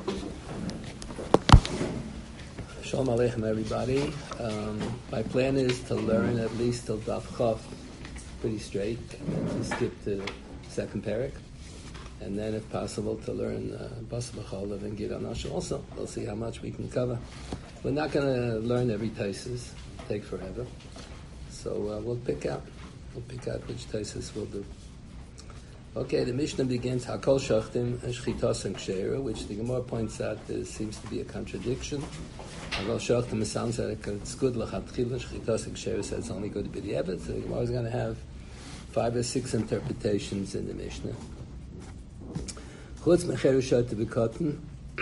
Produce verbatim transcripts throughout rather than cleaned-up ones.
Shalom Aleichem, everybody. Um, my plan is to learn at least till Daf Chaf pretty straight, and then to skip to second parak, and then, if possible, to learn uh, Bas B'Cholav and Gid Anash also. We'll see how much we can cover. We're not going to learn every Taisus. It'll take forever. So uh, we'll pick out. We'll pick out which Taisus we'll do. Okay, the Mishnah begins Hakol Shachtim Shchitas and Ksheira, which the Gemara points out there seems to be a contradiction. Hakol Shachtim sounds like it's good L'Chatchila, Shchitas and Ksheira says it's only good to be the Ebed. So the Gemara is going to have five or six interpretations in the Mishnah. Chutz Mecherushat V'Kotten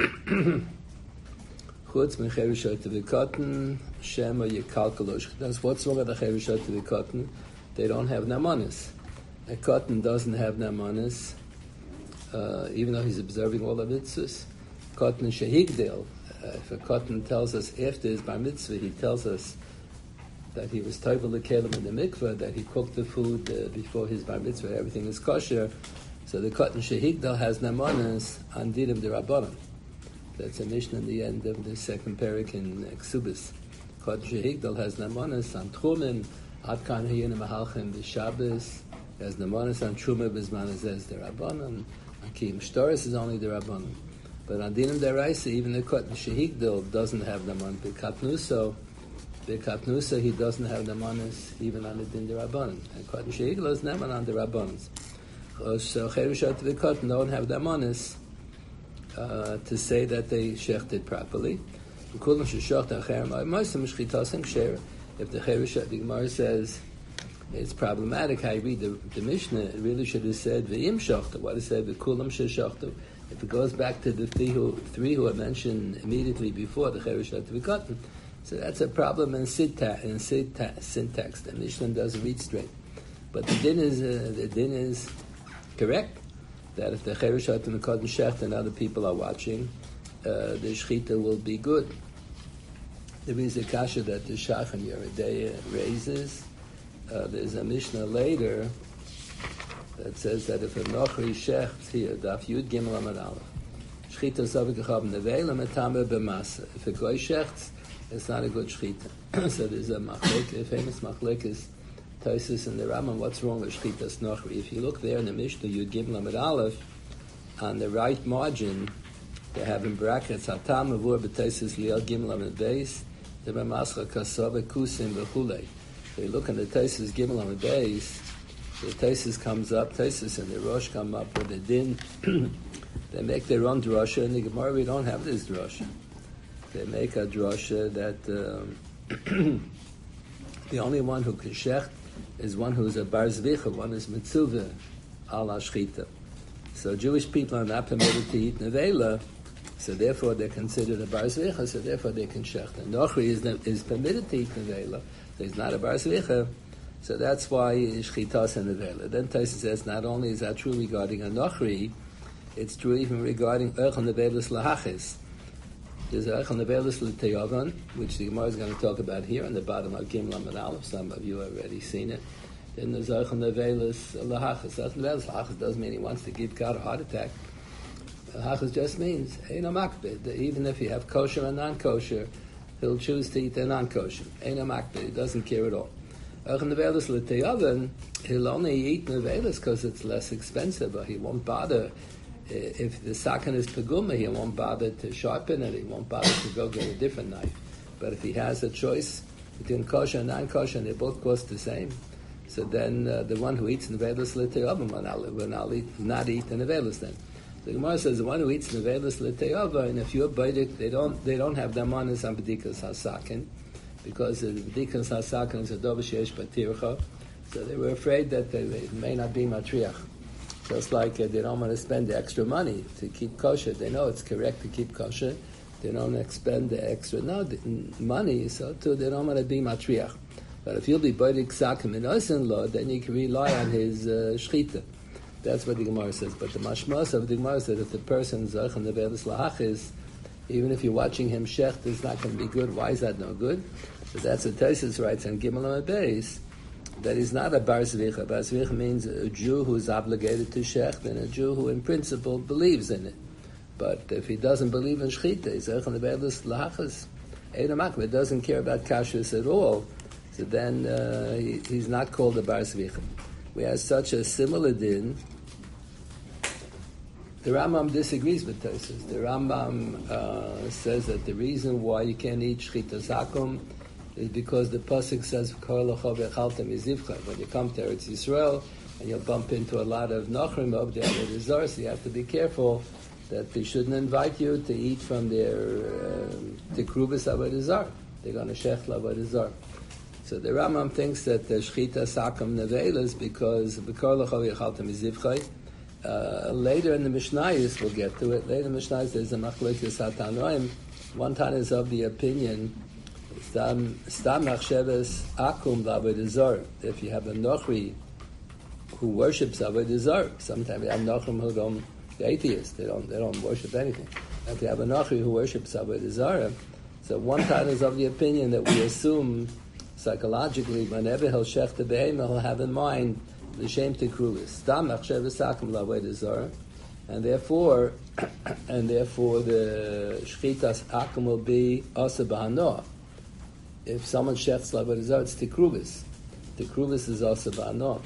Chutz Mecherushat V'Kotten Shema Yekalkalo Shchitas. What's wrong with the Cherushat V'Kotten? They don't have Namanis. A cotton doesn't have namanis, uh, even though he's observing all the mitzvahs. Cotton shehigdel. Uh, if a cotton tells us after his bar mitzvah, he tells us that he was toivel lekelim in the mikveh, that he cooked the food uh, before his bar mitzvah, everything is kosher. So the cotton shehigdel has namanis on dinim derabanan. That's a mishnah in the end of the second parak in Ksubis. Cotton shehigdel has namanis on trumin, adkan hiyin mahalchim b'shabbos. As the manas on Truma Bizman says the Rabbanon, on Kiyim Shtoris is only the Rabbanon. But on Dinim Deraisa, even the Kot Shehigdil doesn't have the man. B'Katnuso, B'Katnuso, he doesn't have the manas even on the Din Rabbanon. And Kot Shehigdil is never on the Rabbanons. So Cherushat V'Kot don't have the manas uh, to say that they shechted properly. If the Cherushat, the Gemara says, it's problematic how you read the, the Mishnah. It really should have said V'im Shachta. What it said V'kulam Sheshachta. If it goes back to the three who, three who are mentioned immediately before the Cherushat V'Kotten, so that's a problem in syntax. In syntax, the Mishnah doesn't read straight. But the din is uh, the din is correct that if the Cherushat V'Kotten Shecht and other people are watching, uh, the Shechita will be good. There is a kasha that the Shach and Yeridei raises. Uh, there's a Mishnah later that says that if a Nochri shechts here, Daf Yud Gimel Amud Aleph, Shchita Zavik Echab Nevela Metame B'Masa. If a Goy shechts, it's not a good Shchita. So there's a machlek, a famous machlek is Taisus and the Rambam. What's wrong with Shchitas Nochri? If you look there in the Mishnah Yud Gimel Amud Aleph, on the right margin, they have in brackets Hatam Avur B'Taisus Liel Gimel Amud Beis, the B'Mascha Kasava Kusim V'Chulei. So you look in the Taisus Gimel on the base, the Taisus comes up, Taisus and the Rosh come up with the din. They make their own drasha, and the Gemara, we don't have this drasha. They make a drasha that um, the only one who can shecht is one who is a bar zvicha, one is mitzuvah al shchita. So Jewish people are not permitted to eat nevela, so therefore they're considered a bar zvicha, so therefore they can shecht. And Nochri is, is permitted to eat nevela. So he's not a bar zvicha, so that's why shchitas and nevela. Then Taisa says not only is that true regarding a nochri, it's true even regarding erchel nevelis lahachis. There's erchel nevelis l'teyavan, which the Gemara is going to talk about here on the bottom of Gimel Amud Aleph. Some of you have already seen it. Then there's erchel nevelis lahachis. Erchel nevelis lahachis doesn't mean he wants to give God a heart attack. Lahachis just means eino makbid. Even if you have kosher and non-kosher, he'll choose to eat the non-kosher. Eino makbid. He doesn't care at all. Nevelis l'teyavan, he'll only eat nevelis because it's less expensive, but he won't bother. If the sakan is peguma, he won't bother to sharpen it. He won't bother to go get a different knife. But if he has a choice between kosher and non-kosher, and they both cost the same, so then uh, the one who eats nevelis l'teyavan will not eat, not eat the nevelis then. The Gemara says the one who eats nevelis l'teyava, and if you're baidik, they don't they don't have their manas on b'dikas hasakin, because the b'dikas hasakin is a dover sheish batircha, so they were afraid that they, it may not be matriach. Just like uh, they don't want to spend the extra money to keep kosher. They know it's correct to keep kosher. They don't expend the extra no, the money, so too they don't want to be matriach. But if you'll be baidik sakim in oisen law, then you can rely on his uh, shchita. That's what the Gemara says. But the mashmas of the Gemara said if the person is zayich and nevelis lahachis, even if you're watching him shecht, it's not going to be good. Why is that no good? So that's what Taisus writes on Gimel Amud Beis, that he's not a bar zvicha. Bar zvicha means a Jew who's obligated to shecht and a Jew who in principle believes in it. But if he doesn't believe in shchita, he's echon lebeilus lahachas, einamak, doesn't care about kashrus at all, so then uh, he, he's not called a bar zvicha. We have such a similar din. The Rambam disagrees with Tosfos. The Rambam uh, says that the reason why you can't eat shchita zakum is because the pasuk says when you come to Eretz Yisrael and you'll bump into a lot of nachrim of the Avodah Zarah, so you have to be careful that they shouldn't invite you to eat from their uh, tekrubas Avodah Zarah. They're going to shech Avodah Zarah. So the Rambam thinks that the shchita zakum nevela is because uh, later in the Mishnayos, we'll get to it. Later in the Mishnayos, there's a machlokes hatanoim. One time is of the opinion Stam machsheves akum l'avodah zarah. If you have a nochri who worships avodah zarah, sometimes you have nochrim who don't, the atheists, they don't, they don't worship anything. If you have a nochri who worships avodah zarah, so one time is of the opinion that we assume psychologically, whenever he'll shech the behemoth, he'll have in mind the shem tekruvis. Stam machsheves akum l'avodah zarah, and therefore, and therefore the shchitas akum will be asa b'hanoah. If someone shechs l'avodah zarah, it's tikrubis. Tikrubis is also ba'anah.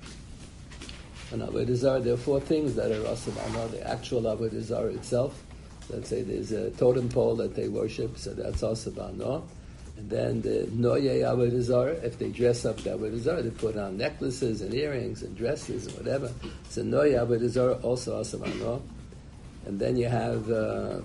And avodah zarah, there are four things that are also ba'anah. The actual avodah zarah itself. Let's say there's a totem pole that they worship, so that's also ba'anah. And then the noyei avodah zarah, if they dress up the avodah zarah, they put on necklaces and earrings and dresses and whatever. So noyei avodah zarah also also ba'anah. And then you have uh,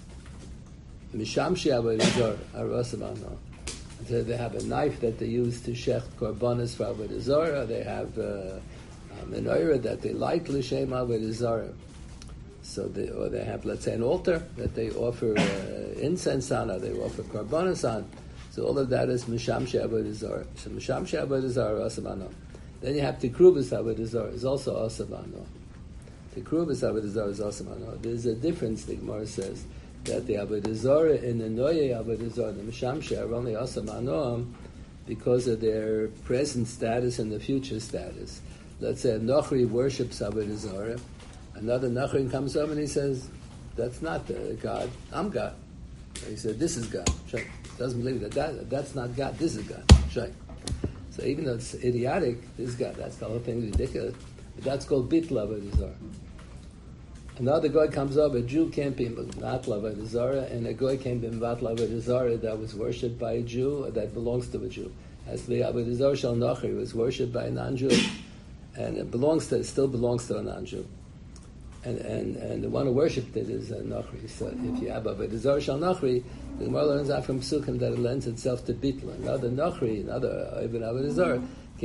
mishamshi avodah zarah, are also ba'anah. So they have a knife that they use to shecht korbanos for avodah zarah. They have uh, a menorah that they light l'shem avodah zarah. So they, or they have, let's say, an altar that they offer uh, incense on, or they offer korbanos on. So all of that is mishamshi avodah zarah. So mishamshi avodah zarah asavano. Then you have tikrubas avodah zarah is also asavano. Tikrubas avodah zarah is asavano. There's a difference. The Gemara says that the avodah zarah and the noyei avodah zarah, the mishamshi, are only asam anoam because of their present status and the future status. Let's say a nochri worships avodah zarah, another nochri comes up and he says, "That's not uh, God. I'm God." He said, "This is God." Shai. Doesn't believe that, that that's not God. This is God. Shai. So even though it's idiotic, this is God. That's the whole thing is ridiculous. But that's called bitla avodah zarah. Another guy comes up, a Jew can't be vat l'avodah zarah, and a guy can't be vat l'avodah zarah that was worshipped by a Jew or that belongs to a Jew. As the avodah zarah shel nochri was worshipped by a non-Jew, and it belongs to, it still belongs to a non-Jew, and and and the one who worshipped it is a nochri. So if you have avodah zarah shel nochri, the Gemara learns out from Psukim that it lends itself to bitla. Another nochri, another even avodah zarah. So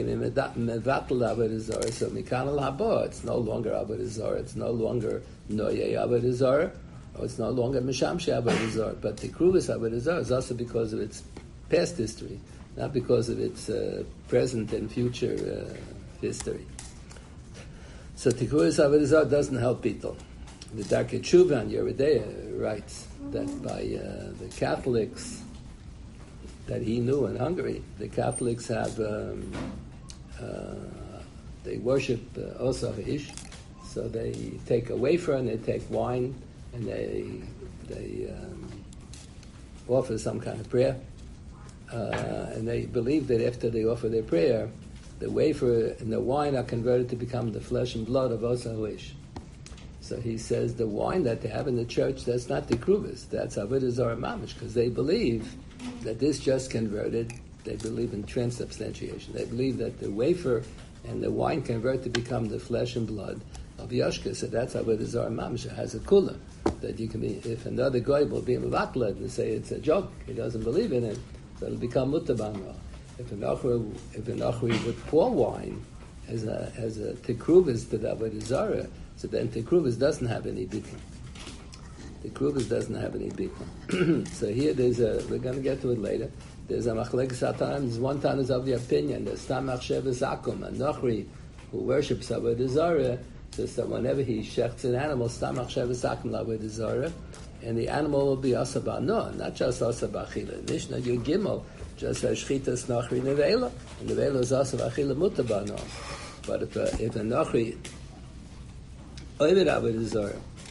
mikan al haba, it's no longer avodah zarah, it's no longer noyei avodah zarah, or it's no longer mishamshi avodah zarah. But the tikrubas avodah zarah is also because of its past history, not because of its uh, present and future uh, history. So tikrubas avodah zarah doesn't help people. The Darkei Tshuva on Yeridea writes that by uh, the Catholics that he knew in Hungary, the Catholics have um, uh, they worship uh, Osach Ish, so they take a wafer and they take wine and they they um, offer some kind of prayer, uh, and they believe that after they offer their prayer, the wafer and the wine are converted to become the flesh and blood of Osach Ish. So he says the wine that they have in the church, that's not the krubas, that's avodah zarah mamish, because they believe that this just converted. They believe in transubstantiation. They believe that the wafer and the wine convert to become the flesh and blood of Yashka. So that's avodah zarah mamish. It has a kula that you can be. If another guy will be mevatled and say it's a joke, he doesn't believe in it, so it'll become mutabana. If an achri, if an achri would pour wine as a as a tikruvas to the avodah zarah, so then tikruvas doesn't have any bittul. Tikruvas doesn't have any bittul. So here there's a. We're going to get to it later. There's a machlekes hatam. There's one time is of the opinion that stam machsheves akum, a nochri who worships avodah zarah, says that whenever he shechts an animal, stam machsheves akum l'avodah zarah, and the animal will be asaba. No, not just asaba achila. Mishnah Yud Gimel just says shchitas nochri nevela, and nevela is asaba achila mutabano. But if a, if a nochri oived avodah zarah,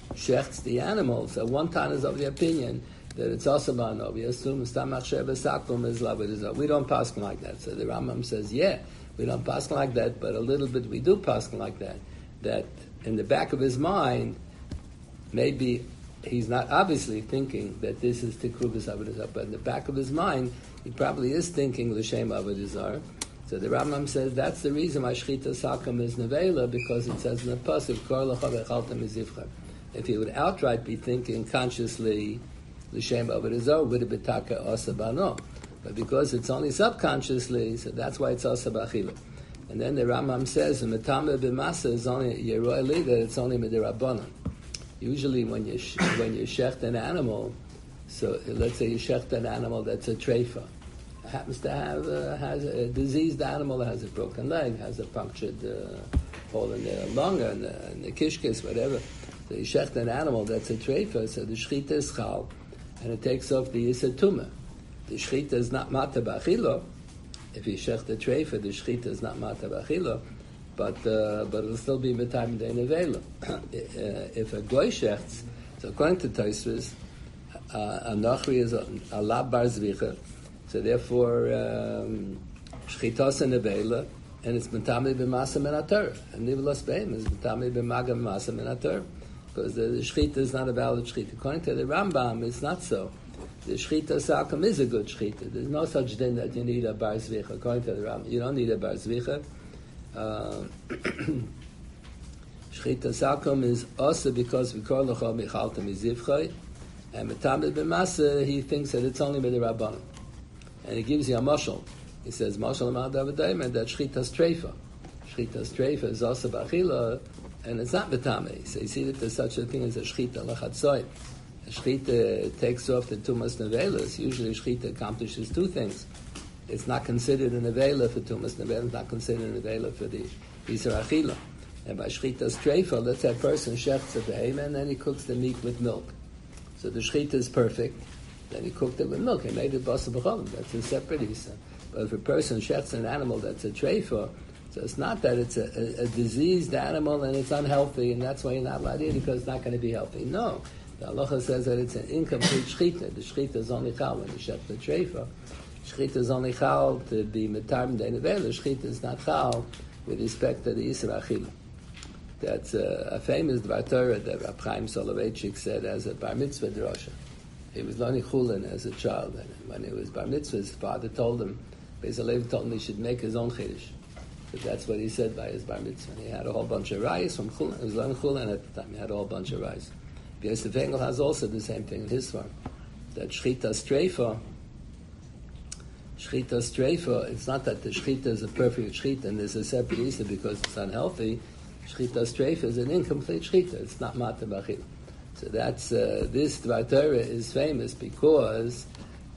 shechts the animal. So one time is of the opinion that it's also bano. We assume stamach sheva sakum is lavidizah. We don't pass like that. So the Rambam says, yeah, we don't pass like that, but a little bit we do pass like that. That in the back of his mind, maybe he's not obviously thinking that this is tikrugas avidizah, but in the back of his mind, he probably is thinking l'shem avidizah. So the Rambam says that's the reason why shchita sakum is nevela, because it says in the pasuk, kor lecha v'echalta mizivcha. If he would outright be thinking consciously l'shem avidizah, would it be taka asa bano? But because it's only subconsciously, so that's why it's asa b'achila. And then the Rambam says, the metame b'masa is only yeroeli, that it's only midirabanan. Usually when you sh- when you shecht an animal, so let's say you shecht an animal that's a treifa, happens to have uh, has a diseased animal that has a broken leg, has a punctured uh, hole in the lung and the, in the kishkis, whatever. So you shecht an animal that's a treifa, so the shchita is chal, and it takes off the yisad tumah. The shchita is not mata b'achilo. If you shecht a treifa, the shchita is not mata b'achilo, but uh, but it'll still be b'tayim de nevela. If a goy shechts, so according to Tosfos, uh, a nachri is a, a lab bar zvicha. So therefore, shchitas and nevela, and it's b'tami b'masa min haTorah, and nivelas beim is b'tami b'maga b'masa min haTorah, because the, the shchita is not a valid shchita. According to the Rambam, it's not so. The shchita sakum is a good shchita. There's no such thing that you need a bar zvicha. According to the Rambam, you don't need a bar zvicha. Uh, shchita sakum is also because we call lecha michalta mizivchay, and b'tami b'masa he thinks that it's only midirabbanan. And he gives you a mashal. He says, mashal amad avadayim, that shchitas treifa. Shchitas treifa is also b'achila, and it's not b'tamei. So you see that there's such a thing as a shchita lachatzoy. A shchita takes off the tumas nevelas. Usually shchita accomplishes two things. It's not considered an nevela for tumas nevela, it's not considered an nevela for the isar achila. And by shchitas treifa, let's say a person shechts a behemoth, and then he cooks the meat with milk. So the shchita is perfect. Then he cooked it with milk. He made it basa b'cholim. That's a separate isa. But if a person shechts an animal that's a treifa, so it's not that it's a, a, a diseased animal and it's unhealthy, and that's why you're not allowed to eat it because it's not going to be healthy. No. The halacha says that it's an incomplete shchita. The shchita is only chal when you shet the treifa. Shchita is only chal to be metarm de nevela. Shchita is not chal with respect to the isra achila. That's a, a famous dvar Torah that Rab Chaim Soloveitchik said as a bar mitzvah drosha. He was learning chulin as a child, and when he was bar mitzvah, his father told him, Beis Halevi told him he should make his own chiddush. But that's what he said by his bar mitzvah. And he had a whole bunch of rice from chulin. He was learning chulin at the time. He had a whole bunch of rice. Yosef Engel has also the same thing in his farm. That shchita streifa, shchita streifa, it's not that the shchita is a perfect shchita and there's a separate isa because it's unhealthy. Shchita streifa is an incomplete shchita. It's not mata b'achila. So that's, uh, this Dvar Torah is famous because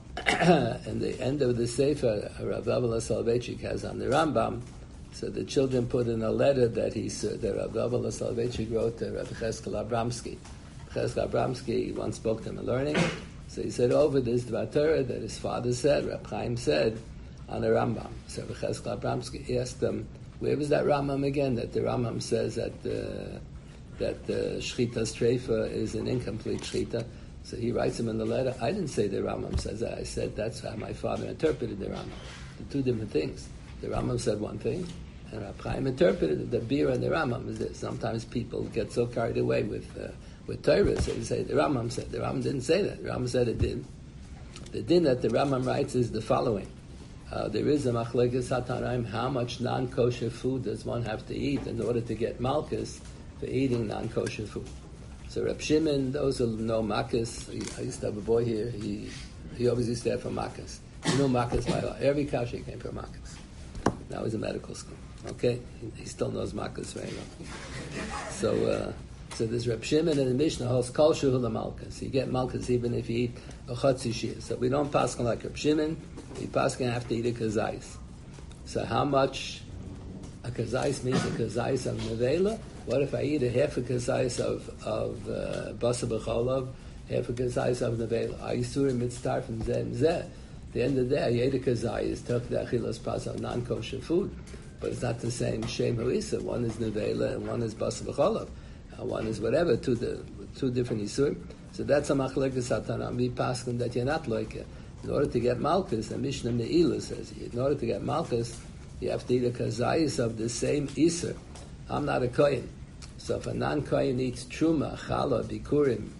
in the end of the Sefer, Rav Avila Soloveitchik has on the Rambam, so the children put in a letter that he that Rav Avila Soloveitchik wrote to Rav Cheskel Abramsky. Cheskel Abramsky once spoke to him in learning, so he said over this Dvar Torah that his father said, Rav Chaim said, on the Rambam. So Rav Cheskel Abramsky asked him, where was that Rambam again, that the Rambam says that uh, that uh, shchita streifa is an incomplete shchita. So he writes him in the letter, I didn't say the Rambam says that. I said that's how my father interpreted the Rambam. The two different things. The Rambam said one thing, and Rab Chaim interpreted it. The beer and the Rambam is this. Sometimes people get so carried away with uh, with Torah, so they say the Rambam said. The Rambam didn't say that. The Rambam said it did. The din that the Rambam writes is the following. Uh, there is a machlekes hatanaim, how much non-kosher food does one have to eat in order to get malchus for eating non-kosher food. So Reb Shimon, those who know Makkos, I used to have a boy here, he he always used to have from Makkos. You know Makkos by heart. Every kasha came from Makkos. Now he's in medical school. Okay? He, he still knows Makkos very well. So, uh, so there's Reb Shimon in the Mishnah holds kol shehu l'malchus. You get malchus even if you eat a chatzi shir. So we don't pass like Reb Shimon, we pass have to eat a kazais. So how much a kazais means a kazais of nevela? What if I eat a half a kazais of of uh, basa b'cholav, half a kazais of nevela? I used to mitzvah from zeh and zeh. At the end of the day, I ate a kazais, took the achilas pas of non-kosher food, but it's not the same shem ha'isa. One is nevela and one is basa b'cholav. one is whatever, two, the, two different Isur. So that's a machlekes hatanam. We paskin that you're not like it. In order to get malchus, the Mishnah Me'ilah says, in order to get malchus, you have to eat a kazayis of the same Isur. I'm not a kohen. So if a non-kohen eats truma, challah, bikurim,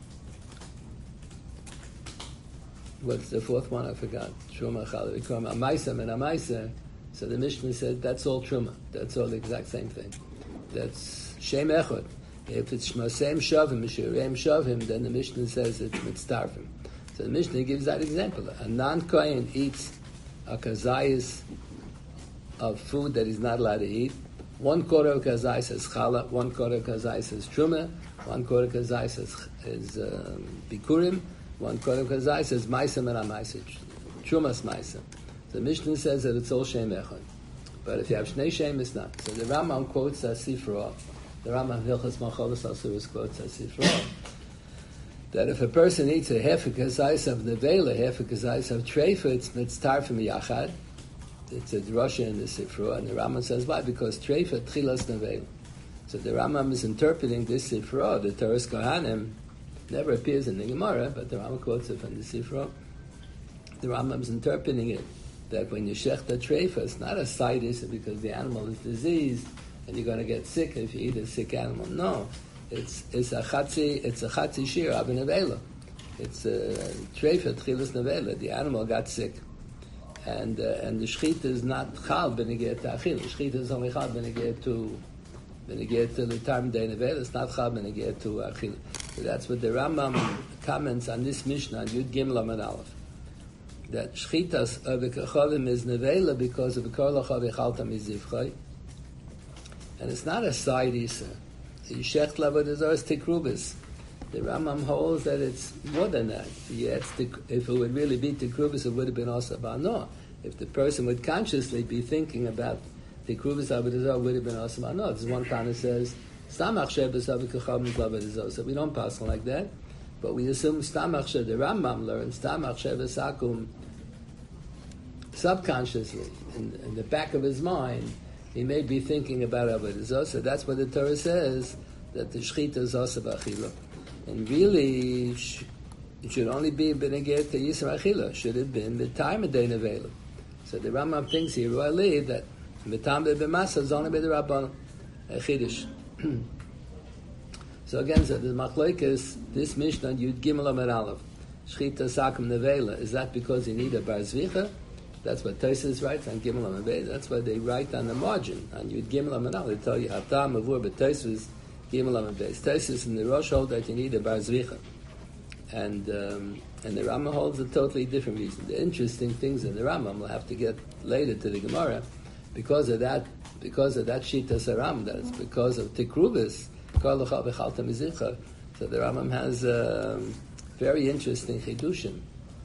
what's the fourth one? I forgot. Truma, challah, bikurim, amaisa, and amaisa. So the Mishnah said that's all truma. That's all the exact same thing. That's shem echad. If it's shmasem shavim, mishireim shavim, then the Mishnah says it's mitzdarfim. So the Mishnah gives that example. A non-kohen eats a kazayis of food that he's not allowed to eat. One quarter of kazayis is challah, one quarter of kazayis is truma, one quarter of kazayis is, is um, bikurim, one quarter of kazayis is maisem and amaisem, trumas maisem. So the Mishnah says that it's all shem echad. But if you have shnei shem, it's not. So the Rambam quotes a sifra. The Rambam Hilchas Macholos Asuros quotes a sifra. That if a person eats a half a kazayis of nevela, half a kazayis of treifa, it's mitztar from yachad. It's a drasha in the Sifra, and the Rambam says why? Because treifa tchilas nevela. So the Rambam is interpreting this Sifra. The Toras Kohanim never appears in the Gemara, but the Rambam quotes it from the Sifra. The Rambam is interpreting it that when you shech the treifa, it's not a side issue because the animal is diseased and you're going to get sick if you eat a sick animal. No, it's it's a chatzi it's a chatzi shir av nevela. It's a treifa tchilas nevela. The animal got sick. And uh, and the shchita is not chal b'negeh to achil. The shchita is only chal b'negeh to b'negeh to the time day nevel. It's not chal b'negeh to achil. So that's what the Rambam comments on this Mishnah on Yud Gimel Amud Aleph. That shchitas of the kachavim is nevela because of the kol lachav echalta mizivchay, and it's not a side isa. Yishech lavod is tikrubis. The Rambam holds that it's more than that. Yeah, it's the, if it would really be tikrubis, it would have been also bano. If the person would consciously be thinking about tikrubis avodah, it would have been also bano. There's one kind that says stamach shebes avikacham avodah. So we don't pass like that, but we assume stamach shebes. The Rambam learns stamach shebes akum subconsciously in, in the back of his mind. He may be thinking about avodah. So that's what the Torah says, that the shchita is also b'achila. And really, it should only be b'negeh to Yisra Achila. Should have been the time of day nevela. So the Rambam thinks here, really, that the time of b'masa is only by the Rabban Chidish. So again, so the machlokes, this Mishnah, Yud Gimel Amud Aleph, Shchita Sakum Nevela, is that because you need a bar zvicha? That's what Tosfos writes on Gimel Amud Aleph. That's what they write on the margin on Yud Gimel Amud Aleph. They tell you Hatam Avur, but Tosfos Gimel Amud Beis. Tosfos in the Rosh hold that you need a bar zvicha, and um, and the Rambam holds a totally different reason. The interesting things in the Rambam we'll have to get later to the Gemara, because of that, because of that shita saram, that it's because of tikrubis, kol lachav echalta mizivcha. So the Rambam has a very interesting chidushim.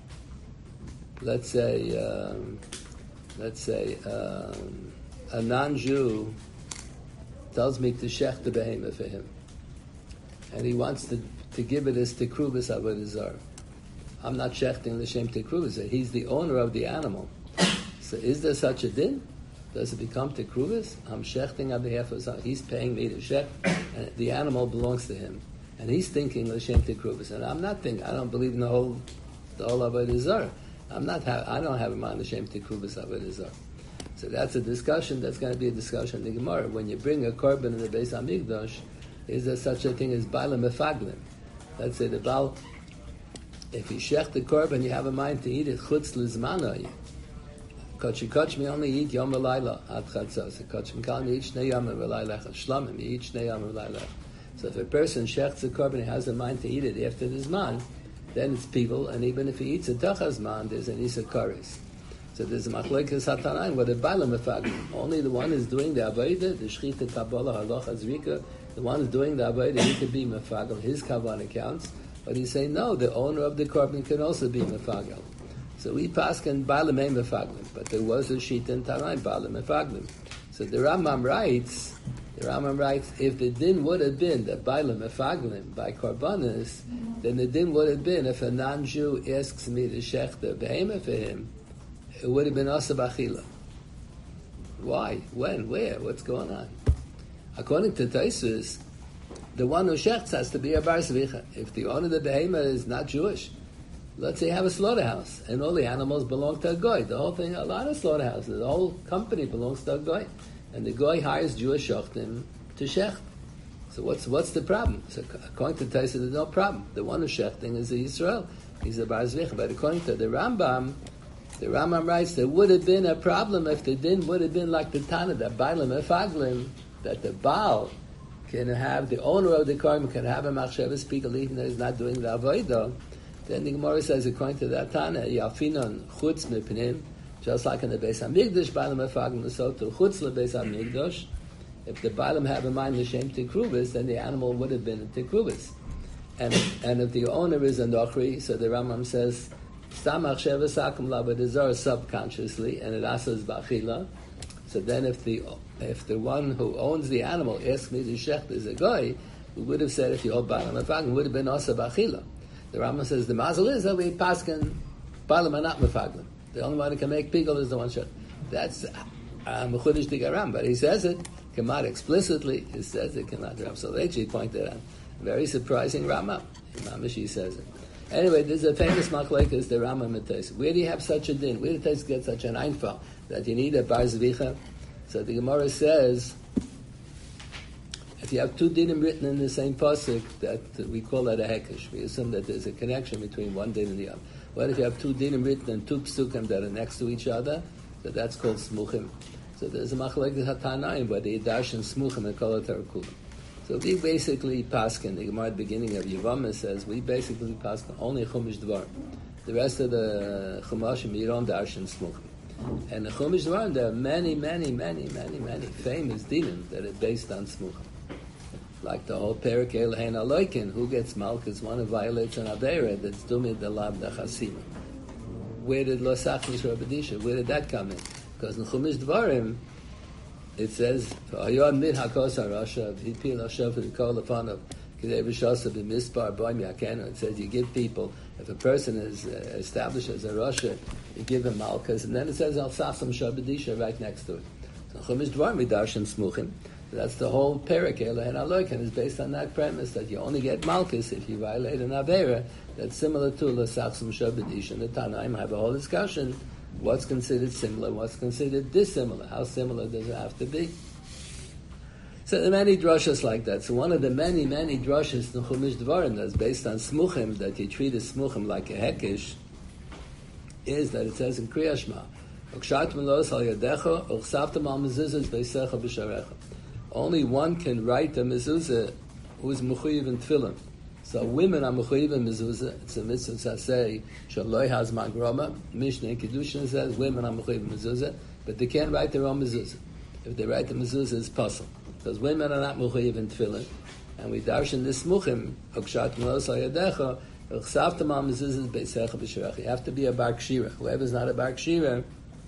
Let's say, um, let's say um, a non-Jew tells me to shech the behemoth for him, and he wants to, to give it as tikrubis avodah zarah. I'm not shechting l'shem tikrubis. He's the owner of the animal. So is there such a din? Does it become tikrubis? I'm shechting on behalf of someone. He's paying me to shech, and the animal belongs to him, and he's thinking l'shem tikrubis, and I'm not thinking. I don't believe in the whole the whole avodah zarah. I'm not. Ha- I don't have in mind l'shem tikrubis avodah zarah. So that's a discussion, that's going to be a discussion in the Gemara. When you bring a korban in the Beis HaMikdash, is there such a thing as Baal Mefaglim? Let's say the Baal, if you shech the korban, you have a mind to eat it, chutz lizmana. Kochi koch me only eat yom v'layla, ad chatzos. Kochi kal me eat shnei yom v'layla, shlamim, you eat shnei yom v'layla. So if a person shechts the korban, he has a mind to eat it after the zman, then it's people, and even if he eats a tachas zman, there's an isa kares. So there's a machlokes hatanaim where the bailam mefaglim. Only the one is doing the avodah, the shchita kabbalah halacha zrika. The one is doing the avodah, he could be mefagel. His kavanah counts, but he's saying no. The owner of the korban can also be mefagel. So we paskin bailam ein mefaglim, but there was a shita in Tanaim bailam mefaglim. So the Rambam writes, the Rambam writes, if the din would have been the bailam mefaglim by korbanos, then the din would have been if a non-Jew asks me to shech the behemoth for him, it would have been asab achila. Why? When? Where? What's going on? According to Tosfos, the one who shechts has to be a bar zvicha. If the owner of the behemoth is not Jewish, let's say you have a slaughterhouse, and all the animals belong to a goy. The whole thing, a lot of slaughterhouses, the whole company belongs to a goy, and the goy hires Jewish shechtim to shecht. So what's what's the problem? So according to Taisa, there's no problem. The one who's shechting is the Yisrael. He's a bar zvicha. But according to the Rambam, the Rambam writes there would have been a problem if the din would have been like the Tana, that Bailam Efaglim, that the Baal can have, the owner of the karma can have a machshavas pikal even though he's not doing the avodah. Then the Gemara says, according to that Tana, Yafinon chutz mipnim, just like in the Beis Hamikdash, Bailam Efaglim Lesoto chutz leBeis Hamikdash. If the Bailam have in mind l'shem tikrubis, then the animal would have been a tikrubis. And and if the owner is a nochri, so the Rambam says, stam machshavas akum labadazar subconsciously, and it also is bachila. So then, if the if the one who owns the animal asks me to shecht is a guy, we would have said if you hold Bailam Mefaglim, would have been also bachila. The Rambam says the mazel is that we paskin Bailam are not Mefaglim. The only one who can make pigel is the one shecht. That's mechudish digaram, but he says it Gemara explicitly. He says it cannot Rav Soloveitchik pointed out. Very surprising Rama. Imam Mishi says it. Anyway, there's a famous machlekes, the Rama Matais. Where do you have such a din? Where did Tais get such an einfall that you need a bar zvicha? So the Gemara says, if you have two dinim written in the same pasuk, that we call that a hekesh. We assume that there's a connection between one din and the other. What if you have two dinim written in two psukim that are next to each other? So that's called smuchim. So there's a machlekes hatanaim, where the darshan smuchim and kol kulam. So we basically paskin, the Gemara at the beginning of Yevamah says, we basically paskin only Chumash Dvar. The rest of the Chumashim, you don't darshan smuchim. And the Chumash Dvar, there are many, many, many, many, many famous dinim that are based on smuchim. Like the whole Perek Elohein Aloikin, who gets malchus, one who violates an Aveira, that's dumid the lab the chasima. Where did Lo Sachmish Rabadisha, where did that come in? Because in Chumash Dvarim, it says, "Hayon mid hakos harasha v'hipil hashav v'kol afanov k'dei v'shasa b'mispar boim yakenu." It says you give people, if a person is uh, established as a rasha, you give him malchus, and then it says al sasam shabadisha right next to it. So Chumash Dvarim v'darshan smuchim. That's the whole Perek Elohein Aloikin is based on that premise that you only get malchus if you violate an avera that's similar to l'sachsum shabadisha. The Tanaim have a whole discussion. What's considered similar? What's considered dissimilar? How similar does it have to be? So there are many drashas like that. So one of the many, many drashas in Chumash Dvarim that's based on smuchim, that you treat a smuchim like a hekesh, is that it says in Kriya Shema, only one can write a mezuzah who is mechuyev in tefillin. So women are mechuyev in mezuzah. It's a mitzvah say shaloi hazman groma. Mishnah in Kiddushin says women are mechuyev in mezuzah, but they can't write their own mezuzah. If they write the mezuzah, it's puzzle because women are not mechuyev in tefillin, and we darshan this muchim ukshat melos hayadecha uchsavtam al mezuzah beisecha b'sharecha. You have to be a bar kshira. Whoever's not a bar kshira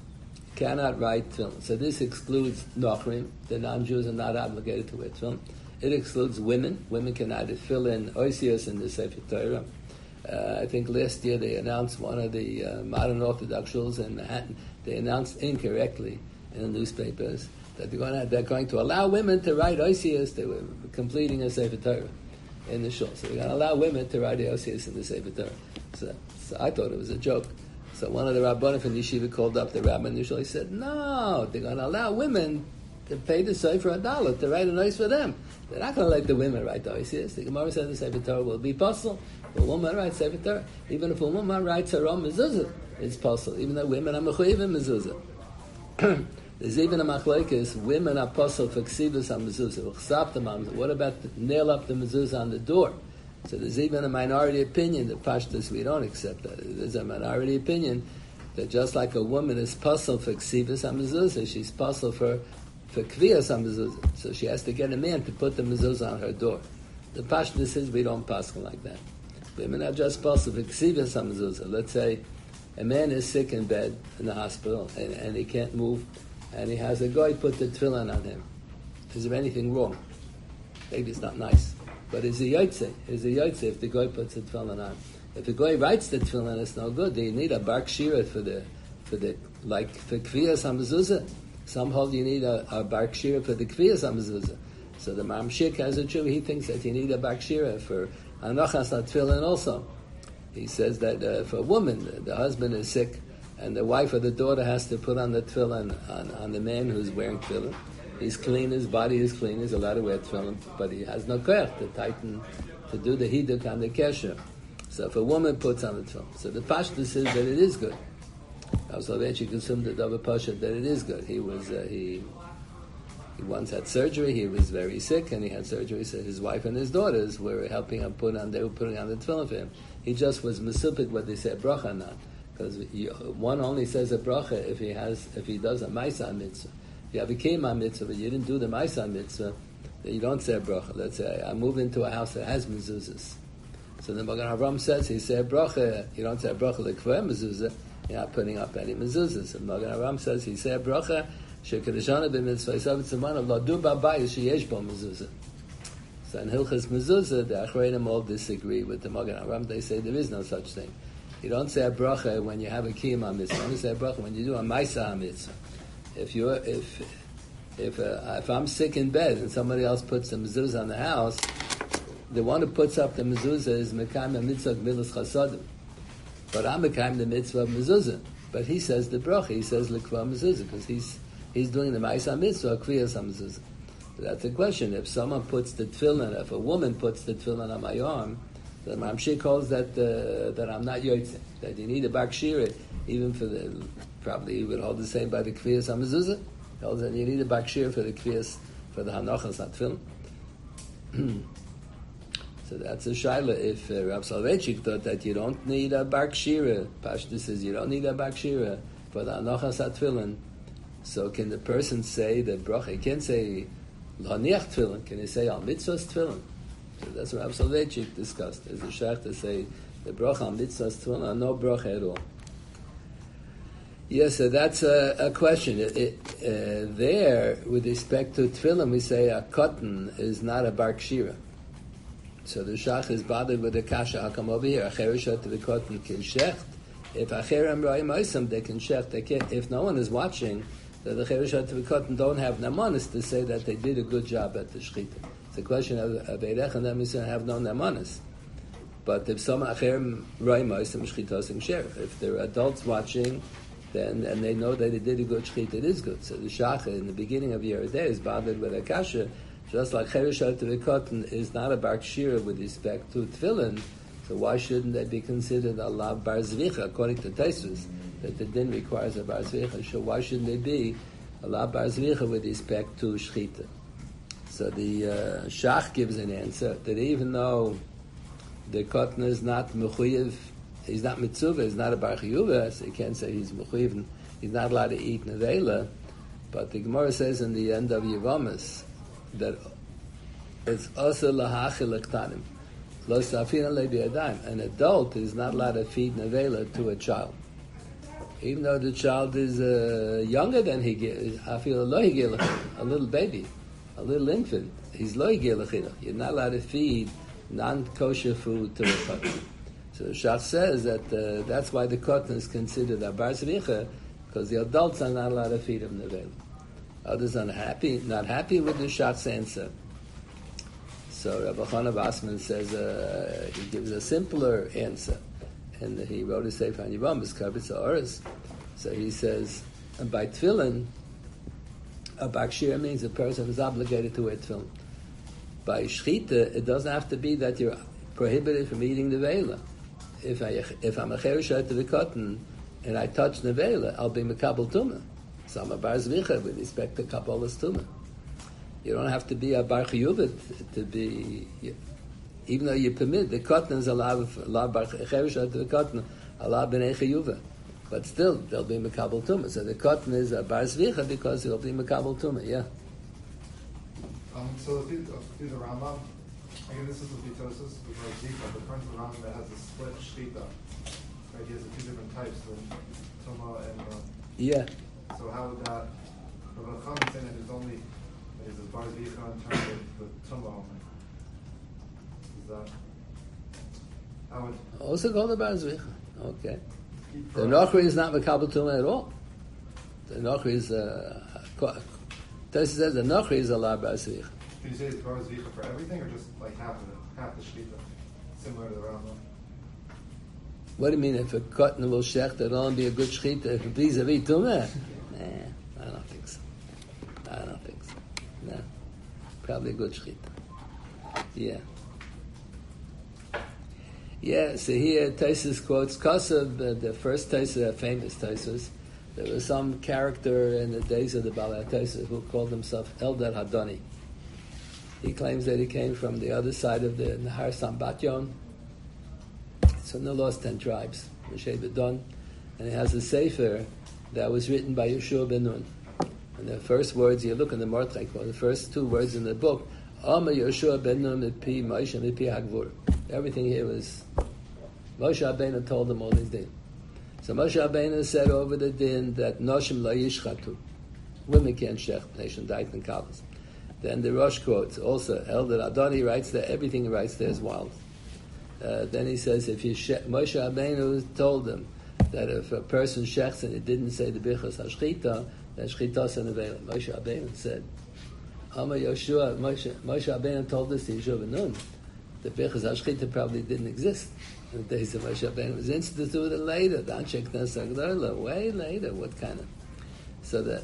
cannot write tefillin. So this excludes nochrim. The non-Jews are not obligated to wear tefillin. It excludes women. Women can either fill in oisios in the Sefer Torah. Uh, I think last year they announced one of the uh, modern Orthodox schools in Manhattan. They announced incorrectly in the newspapers that they're going to, they're going to allow women to write oisios. They were completing a Sefer Torah in the shul. So they're going to allow women to write the oisios in the Sefer Torah. So, so I thought it was a joke. So one of the rabbanim from yeshiva called up the rabbi in the shul. He said, "No, they're going to allow women to pay the sefer a dollar to write a noise for them. They're not going to let the women write the oisios. The Gemara says the Sefer Torah will be possible. If a woman writes Sefer Torah, even if a woman writes her own mezuzah, it's possible. Even though women are mechuyev in mezuzah. There's even a machlekes, women are possible for ksivus on mezuzah. What about the, nail up the mezuzah on the door? So there's even a minority opinion that pashtus we don't accept that. There's a minority opinion that just like a woman is puzzled for ksivus on mezuzah, she's puzzled for for kviyas on mezuzah. So she has to get a man to put the mezuzah on her door. The pashtus is we don't paskin like that. Women are just puzzled for ksivus on mezuzah. Let's say a man is sick in bed in the hospital and, and he can't move, and he has a guy put the tefillin on him. Is there anything wrong? Maybe it's not nice. But is a yotze? Is a yotze if the guy puts the tefillin on? If the guy writes the tefillin, it's no good. You need a bar kshira for the, for the, like for kviyas hamezuzah. Some hold you need a, a bar kshira for the kviyas hamezuzah. So the Mamshik has a true. He thinks that you need a bakshira for Hanachas Tefillin also. He says that uh, for a woman, the husband is sick, and the wife or the daughter has to put on the tefillin on, on the man who's wearing tefillin. He's clean, his body is clean, he's allowed to wear tefillin, but he has no koyach to tighten, to do the hiduk on the kesher. So if a woman puts on the tefillin, so the pashtus is that it is good. Soloveitchik assumed the Dava Pasha that it is good. He was uh, he he once had surgery. He was very sick, and he had surgery. So his wife and his daughters were helping him put on. They were putting on the tefillin for him. He just was mesupik what they said bracha on, because one only says a bracha if he has if he does a ma'isa mitzvah. If you have a kiyama mitzvah, but you didn't do the ma'isa mitzvah, then you don't say a bracha. Let's say I move into a house that has mezuzahs. So the Magen Avraham says he said bracha. You don't say a bracha lekveh mezuzah. You're not putting up any mezuzahs. And Magen Avraham says he said bracha shekadashana b'mitzvah yisav tzimana lo du b'bayis sheyesh bo mezuzah. So in Hilchas Mezuzah, the Achreinim all disagree with the Magen Avraham. They say there is no such thing. You don't say a bracha when you have a kiyama mitzvah. You only say a bracha when you do a ma'isa mitzvah. If you if if uh, if I'm sick in bed and somebody else puts the mezuzah on the house, the one who puts up the mezuzah is mekayim mitzvah gmilas chasadim. But I'm mekayim the mitzvah of mezuzah. But he says the bracha. He says lekva mezuzah because he's he's doing the ma'isa mitzvah kriyas mezuzah. So that's the question. If someone puts the tefillin, if a woman puts the tefillin on my arm, the Mamshik calls that uh, that I'm not yotzei. That you need a bakshira, even for the probably he would hold the same by the kriyas hamezuzah. He holds that you need a bakshira for the kriyas for the hanachas not tefillin. So that's a shaila. If uh, Rav Soloveitchik thought that you don't need a bakshira, Pashtus says you don't need a bakshira for the hanachas not tefillin. So can the person say the bracha? He can't say l'haniach tefillin. Can he say al mitzvahs tefillin? So that's what Rav Soloveitchik discussed. There's a shach to say the bracha al mitzvahs tefillin are no bracha at all. Yes, so that's a, a question. It, it, uh, there, with respect to tefillin, we say a cotton is not a bar kshira. So the shach is bothered with the kasha. How come over here? Acherisha to the cotton can shecht. If acherim ra'im oisam, they can shecht. They can't. If no one is watching, the Cherishat V'Kotten don't have namanis to say that they did a good job at the shechita. It's a question of Beirech and them have no namanis. But if some acherim roimos and shechita share, if there are adults watching, then and they know that they did a good shechita, it is good. So the shacha in the beginning of Yerideh is bothered with a kasha, just like Cherishat V'Kotten is not a bar kshira with respect to tefillin. So why shouldn't they be considered a lav bar zvicha according to Tosfos? That the din requires a bar zvicha, so why shouldn't they be a lav bar zvicha with respect to shechita? So the uh, shach gives an answer that even though the cotton is not mechuyev, he's not mitzvah, he's not a bar chiyuva, so you can't say he's mechuyev, he's not allowed to eat nevela. But the Gemara says in the end of Yevamis that it's also lahachil ektanim. An adult is not allowed to feed nevela to a child, even though the child is uh, younger than he is. I feel a little baby, a little infant. He's lo higel. You're not allowed to feed non-kosher food to a cotton. So the Shach says that uh, that's why the cotton is considered a bar zvicha, because the adults are not allowed to feed him nevela. Others are happy, not happy with the Shach's answer. So Rabbi Chana Basman says uh, he gives a simpler answer, and he wrote a sefer on Yevamis, Kavitz Ha'oros. So he says, and by tefillin, a bakshir means a person is obligated to wear tefillin. By shchita, it doesn't have to be that you're prohibited from eating the nevela. If I if I'm a cherishat to the cotton and I touch nevela, I'll be mekabel tumah. So I'm a bar zvicha with respect to kabolas tumah. You don't have to be a bar chiyuvet to be, even though you permit, the cotton is allowed, allowed bar cherishat to the cotton, allowed b'nei chiyuvet. But still, they'll be mekabel tumah. So the cotton is a bar zvicha because it'll be mekabel tumah, yeah. Um, so if you do the Rambam, again, this is the Pitosis, the Zika, but according to the Rambam that has a split shchita, right? He has the two different types, the Tumah and uh, yeah. So how would that, the Chacham is saying that there's only, there's a bar zvicha in terms of the Tumah only. Is that, how would... Also called the bar zvicha, okay. The Nochri is not mekabel tumah at all. The Nochri is, uh, Tosis says the Nochri is a la bar zvicha. Can you say the Torah is Vicha for everything, or just like half of it, half the Shechita, similar to the Rambam? What do you mean if a cotton will shech, that'll only be a good shechita if it please a tumah? Nah, I don't think so. I don't think so. No. Probably a good shechita. Yeah. Yeah, so here Taisus quotes Kosev, uh, the first Taisus, a famous Taisus. There was some character in the days of the Balei Taisus who called himself Eldad Hadani. He claims that he came from the other side of the Nahar Sambatyon. It's from the Lost Ten Tribes, Moshe Bedon, and he has a sefer that was written by Yeshua ben Nun. And the first words, you look in the Mordechai quote, the first two words in the book, Ama Yeshua ben Nun mipi Moshe mipi Hagvur. Everything here was, Moshe Rabbeinu told them all these things. So Moshe Rabbeinu said over the din that Noshim la yishchatu, women can't shech, nation died in Kabbas. Then the Rosh quotes also, Eldad Adoni writes that everything he writes there is wild. Uh, then he says, if you she- Moshe Rabbeinu told them that if a person shechs and he didn't say the bichas hashchita, then shchitas and avela. Moshe Rabbeinu said, Amar Yoshua, Moshe, Moshe Rabbeinu told us to Yeshua ben Nun, the bichas hashchita probably didn't exist in the days of Moshe Rabbeinu. It was instituted later, Danshek Nesagdola, way later. What kind of? So that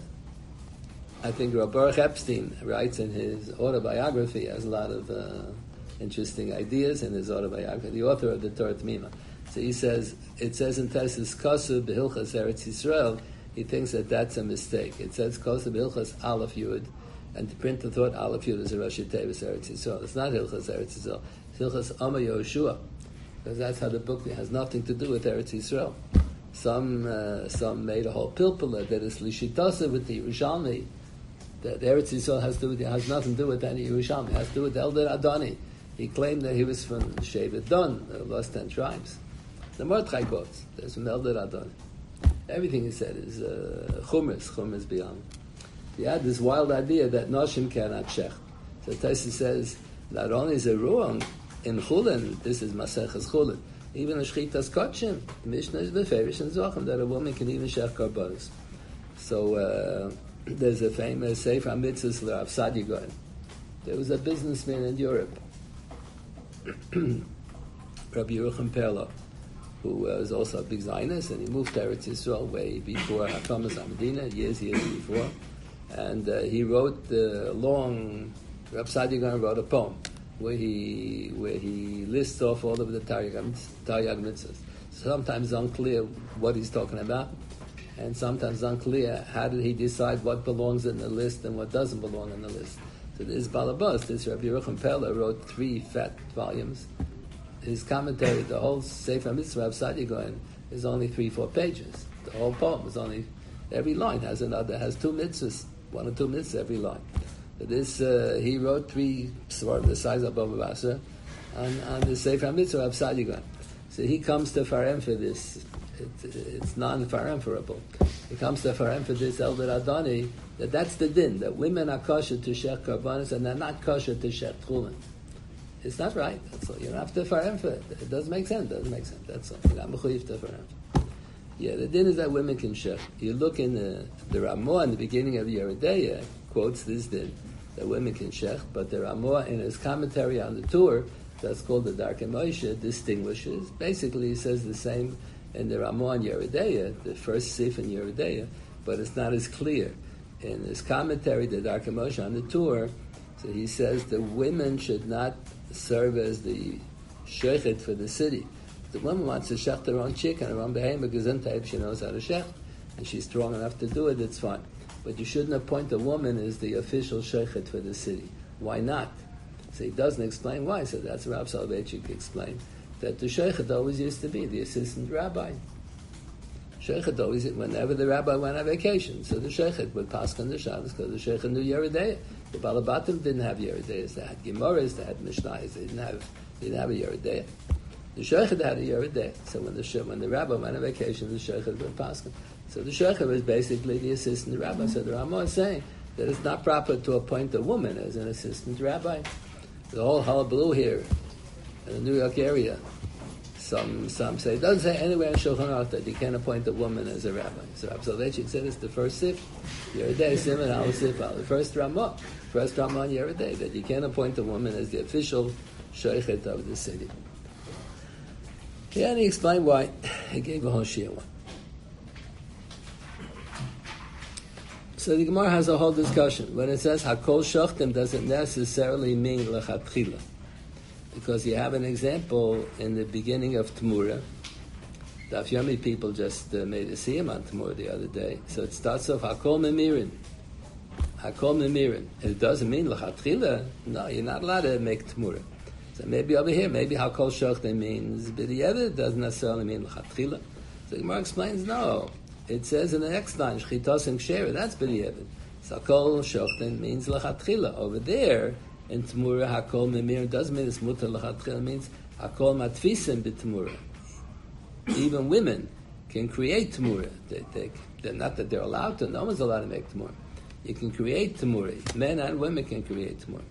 I think Rabbi Baruch Epstein writes in his autobiography, has a lot of uh, interesting ideas in his autobiography, the author of the Torah T'mima. So he says, it says in Taisus Kosev B'Hilchas Eretz Yisrael, he thinks that that's a mistake. It says Kosev B'Hilchas Aleph Yud, and to print the thought Aleph Yud is a Rashi Tevis Eretz Yisrael. It's not Hilchas Eretz Yisrael. It's Hilchas Ama Yoshua, because that's how the book has nothing to do with Eretz Yisrael. Some uh, some made a whole pilpula that is Lishitasa with the Yerushalmi, that Eretz Yisrael has to do with, has nothing to do with any Yerushalmi. It has to do with Eldad Adoni. He claimed that he was from Shevet Don, the Lost Ten Tribes. The Mordechai quotes, there's from Eldad Adoni. Everything he said is uh, Chumash, Chumash beyond. He had this wild idea that Noshim cannot shech. So Taisa says, not only is it wrong in Chulin, this is Maseches Chulin, even in Shchitas Kotshim, Mishnah is Beferish and Zochim, that a woman can even shech karbanos. So uh, there's a famous Sefer HaMitzvos L'Rav Sadia Gaon. There was a businessman in Europe, Rabbi Yerucham Perlo, who was also a big Zionist, and he moved to Eretz Yisrael way before Hakamas HaMedina, years, years before. And uh, he wrote the uh, long, Rabbi Sadia Gaon wrote a poem where he where he lists off all of the Taryag mitzvahs. Sometimes it's unclear what he's talking about, and sometimes it's unclear how did he decide what belongs in the list and what doesn't belong in the list. So this Balabas, this Rabbi Yerucham Perlo, wrote three fat volumes. His commentary, the whole Sefer Mitzvah of Sadia Gaon, is only three, four pages. The whole poem is only, every line has another, has two mitzvahs, one or two mitzvahs every line. But this, uh, he wrote three svarim the size of Bava Basra on, on the Sefer Mitzvah of Sadia Gaon. So he comes to Farem for this. It, it's non-faremferable. He comes to Farem for this Eldad Adoni, that that's the din, that women are kosher to shech karbanos and they're not kosher to shech chulin. It's not right. That's all. You don't have to farem for it. It doesn't make sense. It doesn't make sense. That's all. You're not mechuyev to farem. Yeah, the din is that women can shech. You look in the, the Ramah in the beginning of Yoreh De'ah quotes this din, that women can shech, but the Ramah in his commentary on the Tur, that's called the Darkei Moshe, distinguishes. Basically, he says the same in the Ramah in Yoreh De'ah, the first sif in Yoreh De'ah, but it's not as clear. In his commentary, the Darkei Moshe on the Tur, so he says the women should not serve as the shechet for the city. The woman wants to shech her own chicken, her own behemah, gesundheit, she knows how to shech, and she's strong enough to do it, it's fine. But you shouldn't appoint a woman as the official shechet for the city. Why not? So he doesn't explain why. So that's Rav Soloveitchik explained that the shechet always used to be the assistant rabbi. Shechet always, whenever the rabbi went on vacation, so the shechet would pass on the Shabbos because the shechet knew Yoreh De'ah. The Balabatim didn't have Yoreh De'ahs. They had Gemaras, they had Mishnayos. They didn't have, they didn't have a Yoreh De'ah. The shechet had a Yoreh De'ah. So when the when the rabbi went on vacation, the shechet would pass on. So the shechet was basically the assistant rabbi. So the Ramah is saying that it's not proper to appoint a woman as an assistant rabbi. The whole hullabaloo here in the New York area Some some say it doesn't say anywhere in Shulchan Aruch that you can't appoint a woman as a rabbi. So Rabbi Soloveitchik said it's the first sif. Yeridei Simon Al Sif Al. The first Ramah, first Ramah on Yeridei, that you can't appoint a woman as the official sheikhet of the city. Yeah, and he explained why. He gave a whole shir one. So the Gemara has a whole discussion. When it says Hakol Shachtim, doesn't necessarily mean Lechatchila. Because you have an example in the beginning of Tamura. The Daf Yomi people just uh, made a siyum on Tamura the other day. So it starts off Hakol Memirin. Hakol Memirin. It doesn't mean Lechatchila. No, you're not allowed to make Tamura. So maybe over here, maybe Hakol Shachtim means B'di'evet. It doesn't necessarily mean Lechatchila. So the Gemara explains, no. It says in the next line, Shchitos and Kshera, that's B'di'evet. So Hakol Shachtim means Lechatchila. Over there, in Tamura, Hakol Memir doesn't mean it's Mutar L'Chatchila, it means Hakol Matfisim B'Tamura. Even women can create Tamura. They, they, they're not that they're allowed to, no one's allowed to make Tamura. You can create Tamura. Men and women can create Tamura.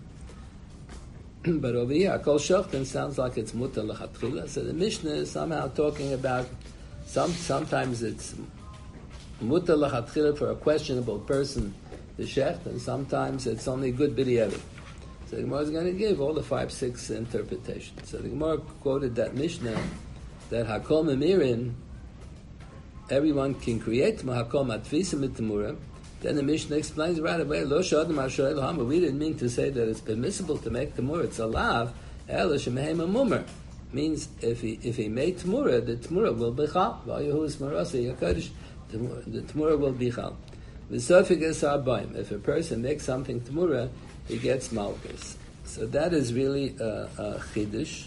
But over here, Hakol Shachtim sounds like it's Mutar L'Chatchila. So the Mishnah is somehow talking about, some sometimes it's Mutar L'Chatchila for a questionable person, the Shecht, and sometimes it's only good B'di'evet. So the Gemara is going to give all the five, six interpretations. So the Gemara quoted that Mishnah that Hakol Memirin, everyone can create Hakol Matfisim B'Tamura. Then the Mishnah explains right away, Lo Shadim Asher Eloham. We didn't mean to say that it's permissible to make Tamura. It's a lav. Ela Shemehem Mumar means if he if he made Tamura, the Tamura will be chal. V'ayuhu Ismarasi Yakodesh, the Tamura will be chal. V'sofik Abayim. If a person makes something Tamura, he gets malchus. So that is really a, a chiddush.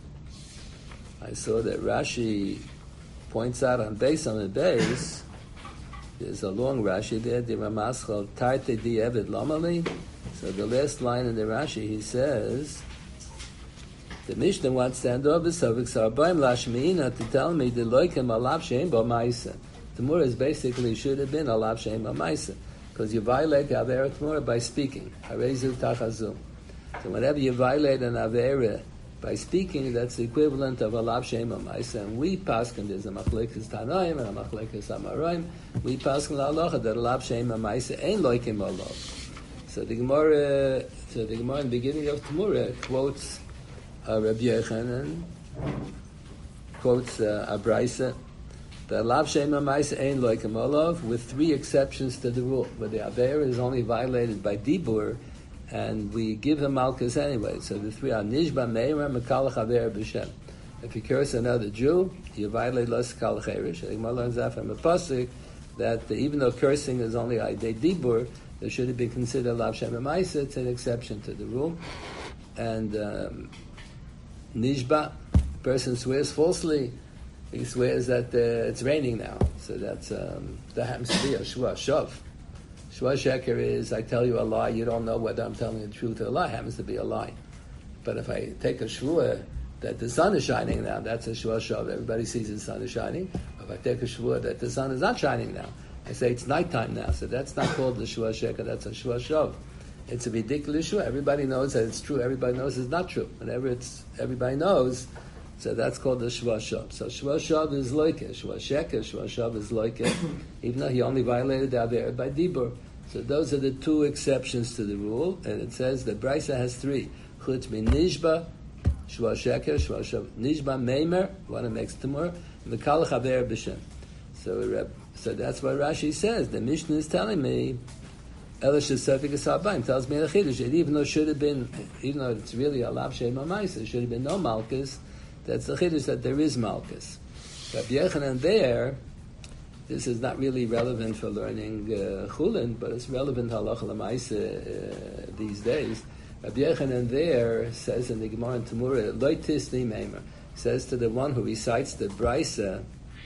I saw that Rashi points out on base on the base. There's a long Rashi there. The Ramaschal Tarte Di Eved Lamali. So the last line in the Rashi, he says, the Mishnah wants to end over Sovik Sarbaim Lashmiina to tell me the Loikim Alav Shein Ba Ma'isa. Tamura is basically should have been Alav Shein Ba Ma'isa. Because you violate the Avera Tamura by speaking. Harezu Tachazum. So whenever you violate an Avera by speaking, that's the equivalent of Alav Shein Ba Ma'isa. And we paskin, there's a Machlekes Tanoim and a Machlekes Amaroim. We paskin la'alocha that Alav Shein Ba Ma'isa ain't loikim alav. So the Gemara, so the Gemara in the beginning of Tamura quotes uh, Rabbi Yochanan, quotes uh, a Braisa, the Alav Shein Ba Ma'isa ain't loikim alav, with three exceptions to the rule. But the Avera is only violated by Dibur, and we give him Malchus anyway. So the three are Nishba, Meira, Mekalach, Avera, B'Shem. If you curse another Jew, you violate Los Kalach Erish. The Gemara learns that from a pasuk that even though cursing is only Aidei Dibur, there should have been considered Alav Shein Ba Ma'isa. It's an exception to the rule. And um, Nishba, person swears falsely. He swears that uh, it's raining now. So that's, um, that happens to be a Shua Shav. Shua Sheker is, I tell you a lie, you don't know whether I'm telling the truth or a lie. It happens to be a lie. But if I take a Shua that the sun is shining now, that's a Shua Shav. Everybody sees the sun is shining. If I take a Shua that the sun is not shining now, I say it's nighttime now. So that's not called the Shua Sheker, that's a Shua Shav. It's a ridiculous Shua. Everybody knows that it's true. Everybody knows it's not true. Whenever it's, everybody knows, so that's called the Shua Shav. So Shua Shav is loike. Shua Sheker, Shua Shav is loike. Even though he only violated the Avera by Dibur. So those are the two exceptions to the rule. And it says the Braisa has three. Chutz min Nishba, Shua Sheker, Shua Shav. Nishba Meimer, one who makes Tamur, Mekalach Avera B'Shem. So, so that's what Rashi says. The Mishnah is telling me, Elish Sefik Asabayim tells me the Chiddush. It even though it should have been, even though it's really Alav Shein Ba Ma'isa, it should have been no Malchus. That's the Chiddush that there is Malchus. Rabbi Yochanan there, this is not really relevant for learning uh, Chulin, but it's relevant to Halacha L'Maisa uh, these days. Rabbi Yochanan there says in the Gemara in Tamura, Lo Tisni Meimer, says to the one who recites the Braisa,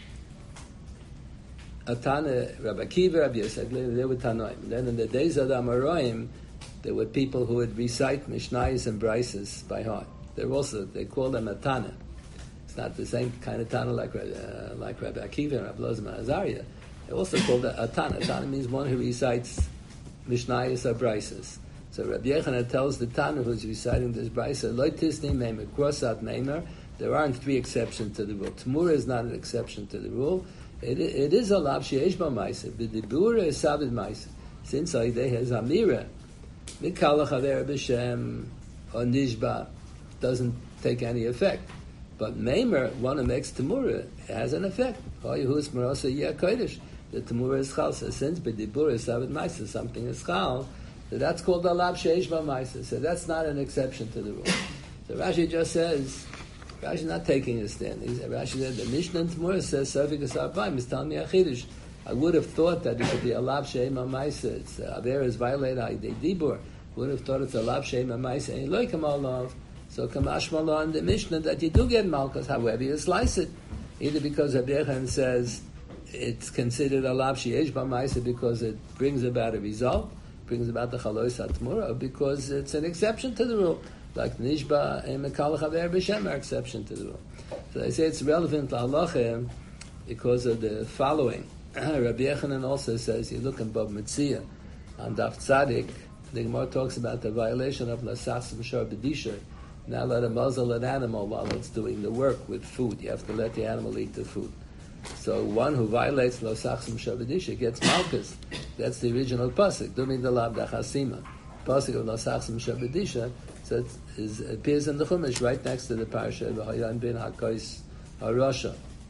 Atana, Rabbi Akiva, Rabbi Yosef, they were Tanoim. Then in the days of the Amoraim, there were people who would recite Mishnayos and Braisas by heart. They're also, they call them Atana. It's not the same kind of Tana like, uh, like Rabbi Akiva and Rabbi Lozman Azariah. They also call that Atana. Atana means one who recites Mishnayos or Braisas. So Rabbi Yochanan tells the Tana who's reciting this Braisa, Lo Tisni Meimer, cross out Meimer, There aren't three exceptions to the rule. Tamura is not an exception to the rule. It, it is a lav sheyesh ba ma'isa. B'dibura is sabid ma'isa. Since Aideh has amira, mikala chaver b'shem or nishba doesn't take any effect. But meimer, one who makes tamura, has an effect. Oyehus marasa yeh kodesh. The tamura is chal. So since b'dibura is sabid ma'isa, something is chal. So that's called a lav sheyesh ba ma'isa. So that's not an exception to the rule. So Rashi just says, Rashi is not taking a stand. He said, Rashi said, the Mishnah in Tamura says, Safik Asarpaim is telling me a chiddush. I would have thought that it could be a lav she'ema ma'isa. It's uh, Aver is violated Aidei Dibur. Would have thought it's a lav she'ema ma'isa. And loy kamal so kamash mallah in the Mishnah that you do get malchus. However, you slice it. Either because Rabbi Yechon says it's considered a lav she'esh ba ma'isa because it brings about a result, brings about the chalois hatmura, or because it's an exception to the rule. Like Nishba and Mekal Chaver B'Shem are exception to the rule. So I say it's relevant to halacha because of the following. Rabbi Yechanan also says, you look in Bab Metzia, on Daf Tzadik, the Gemara talks about the violation of Lasas Mishar B'Disha. Not let a muzzle an animal while it's doing the work with food. You have to let the animal eat the food. So one who violates Lasas Mishar B'Disha gets malchus. That's the original pasuk. Dumi Dalab Dachasima. Pasuk of Lasas Mishar B'Disha. So it is, appears in the Chumash right next to the parasha V'hayan bin Hakos HaRasha.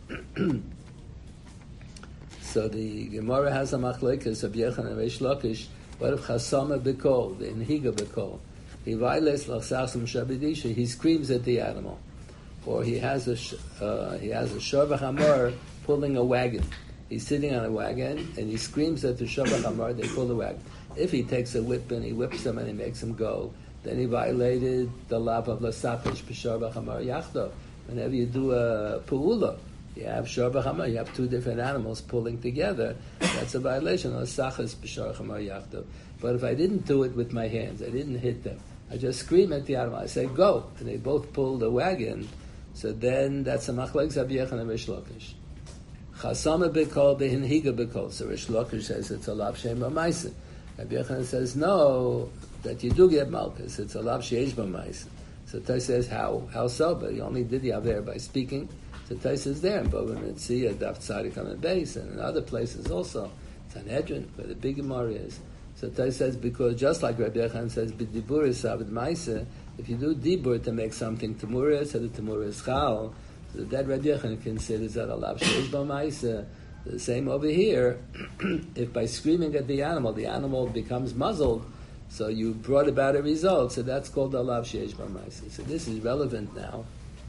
So the Gemara has a machlokes of Yechon and Reish Lakish. What if Chasama B'Kol, the Inhiga B'Kol? He violates L'Chsasim Shabidisha. He screams at the animal, or he has a uh, he has a Shavach Hamar pulling a wagon. He's sitting on a wagon and he screams at the Shavach Hamar. They pull the wagon. If he takes a whip and he whips him and he makes him go, then he violated the lav of Lasapish B'Shar B'Chamar Yachdo. Whenever you do a pu'ula, you have Shar B'Chamar, you have two different animals pulling together. That's a violation of Lasachas B'Shar B'Chamar Yachdo. But if I didn't do it with my hands, I didn't hit them, I just scream at the animal, I say, go, and they both pull the wagon, so then that's a machlek Rabbi Yechon and Reish Lakish. Chasama B'Kol B'Hinhiga B'Kol. So Reish Lakish says it's a lav shem b'maisa. Rabbi Yechon says, no, that you do get malchus. It's a lav sheyesh b'maisa. So Tais says, how? How so? But he only did the aver by speaking. So Tais is there in Bava Metzia, Daf Tzadik on the base, and in other places also. Sanhedrin, where the big Gemara is. So Tais says, because just like Rabbi Yechon says, b'dibur is sabed maisa, if you do dibur to make something tamura, so the tamura is chal, so that Rabbi Yechon considers that a lav sheyesh b'maisa. The same over here. If by screaming at the animal, the animal becomes muzzled, so you brought about a result, so that's called a lav sheyesh b'maisa. So this is relevant now.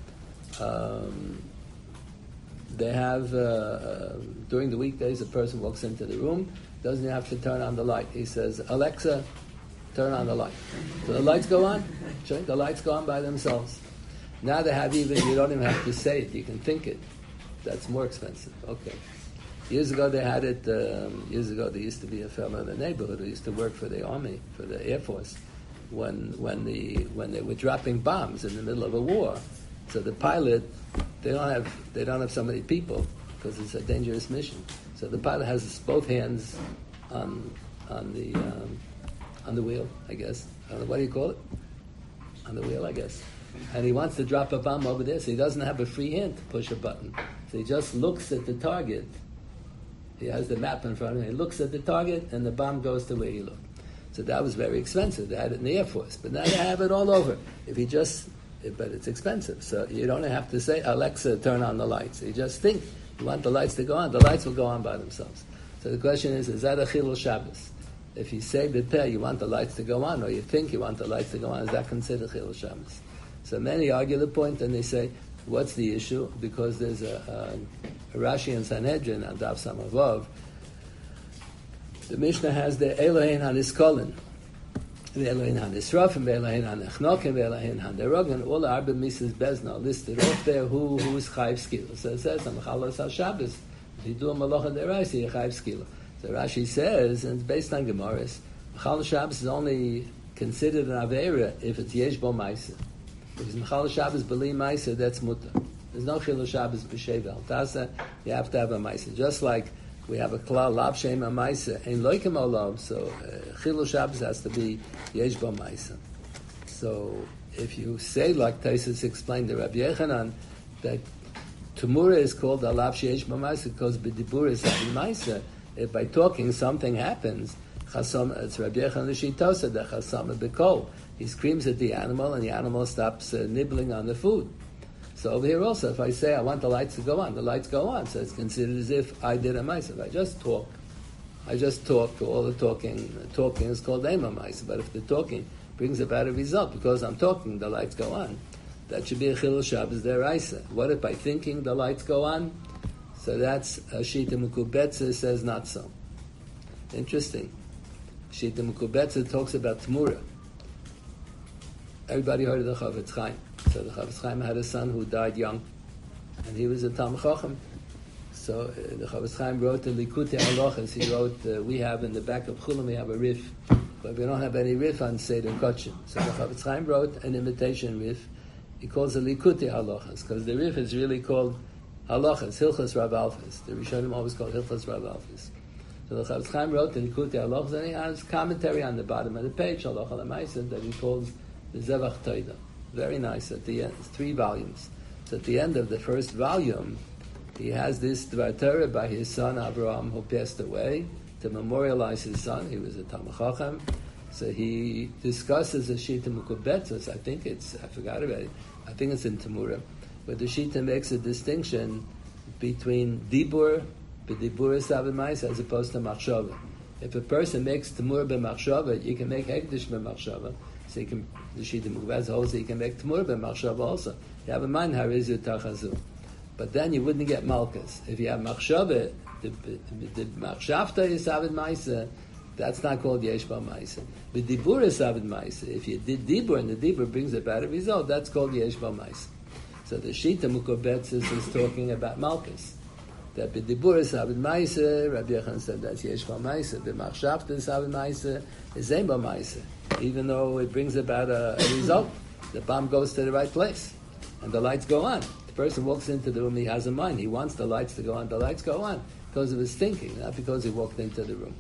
Um, they have, uh, uh, during the weekdays, a person walks into the room, doesn't have to turn on the light. He says, Alexa, turn on the light. So the lights go on. The lights go on by themselves. Now they have even, you don't even have to say it, you can think it. That's more expensive. Okay. Years ago they had it, um, years ago there used to be a fellow in the neighborhood who used to work for the army, for the Air Force, when when the when they were dropping bombs in the middle of a war. So the pilot, they don't have they don't have so many people because it's a dangerous mission. So the pilot has both hands on on the um, on the wheel, I guess. I don't know, what do you call it? On the wheel, I guess. And he wants to drop a bomb over there, so he doesn't have a free hand to push a button. So he just looks at the target. He has the map in front of him. He looks at the target, and the bomb goes to where he looked. So that was very expensive. They had it in the Air Force. But now they have it all over. If you just, but it's expensive. So you don't have to say, Alexa, turn on the lights. You just think, you want the lights to go on. The lights will go on by themselves. So the question is, is that a Chilul Shabbos? If you say b'peh, you want the lights to go on, or you think you want the lights to go on, is that considered Chilul Shabbos? So many argue the point, and they say, what's the issue? Because there's a, a, a Rashi and Sanhedrin on Daf Samavav. The Mishnah has the Elohein HaNiskolin, the Elohein HaNisrafim, the Elohein HaNechnokim, the Elohein HaNerogan, all the Arba Misas Bezna listed off there who, who is Chayv Skila. So it says, Amachalos HaShabbos, if you do a Malacha Deraisa, you're Chayv Skila. So Rashi says, and it's based on Gemaras, Machal Shabbos is only considered an Aveira if it's Yesh Bo Maisa. Because Machal Shabbos B'li Maisa, that's Mutter. There's no Chilul Shabbos B'Shevel Tasa, you have to have a Maisa. Just like we have a Klal, Lav Shem a Maisa, Ein Loikim Olav, so uh, Chilul Shabbos has to be Yesh Bo Maisa. So if you say like Taisus explained to Rabbi Yechanan that Tumura is called Alav Sheish B'Maisa because B'Dibur is B'Maisa. If by talking something happens, Chasam, it's Rabbi Yechanan Shitosa, the Chasam B'Kol. He screams at the animal and the animal stops uh, nibbling on the food. So over here also, if I say I want the lights to go on, the lights go on. So it's considered as if I did a Maisa. If I just talk, I just talk, all the talking, talking is called Ema Maisa. But if the talking brings about a result, because I'm talking, the lights go on, that should be a Chilul Shabbos Deraisa. What if by thinking the lights go on? So that's uh, Shita Mukubetza says not so. Interesting. Shita Mukubetza talks about Tmura. Everybody heard of the Chavetz Chaim. So the Chavetz Chaim had a son who died young, and he was a Talmid Chacham. So uh, the Chavetz Chaim wrote the Likutei Halachos. He wrote, uh, we have in the back of Chulam, we have a riff, but we don't have any riff on Seder Kotchim. So the Chavetz Chaim wrote an imitation riff. He calls it Likutei Halachos, because the riff is really called Halachos, Hilchos Rav Alphas. The Rishonim always call Hilchos Rav Alphas. So the Chavetz Chaim wrote the Likutei Halachos, and he has commentary on the bottom of the page, Halacha L'Maisa, that he calls the Zevach Toida. Very nice at the end. It's three volumes. So at the end of the first volume, he has this Dvar Torah by his son Avraham, who passed away, to memorialize his son. He was a Talmid Chacham. So he discusses the Shita Mukubetzos. I think it's, I forgot about it, I think it's in Tamura, but the Shita makes a distinction between Dibur, B'Dibur Saved Ma'aseh, as opposed to Machshava. If a person makes Tamur b'Machshava, you can make Hekdesh b'Machshava. So you can, the Shita Mukubetzos holds that you can make Tamur b'Machshava also. You have a mind, Harizu Tachazu. But then you wouldn't get Malkus. If you have Machshava, the, the, the Machshavta is Saved Ma'aseh, that's not called Yesh B'Maisa. But Dibur is Saved Maisa. If you did Dibur and the Dibur brings a better result, that's called Yesh B'Maisa. So the Shita Mukubetzos is talking about Malkus. That the Dibur is Saved Maisa, Rabbi Yechanan said that's Yesh B'Maisa. The Machshavta is Saved Maisa, is Ein B'Maisa. Even though it brings about a, a result, the bomb goes to the right place. And the lights go on. The person walks into the room, he has a mind. He wants the lights to go on. The lights go on because of his thinking, not because he walked into the room.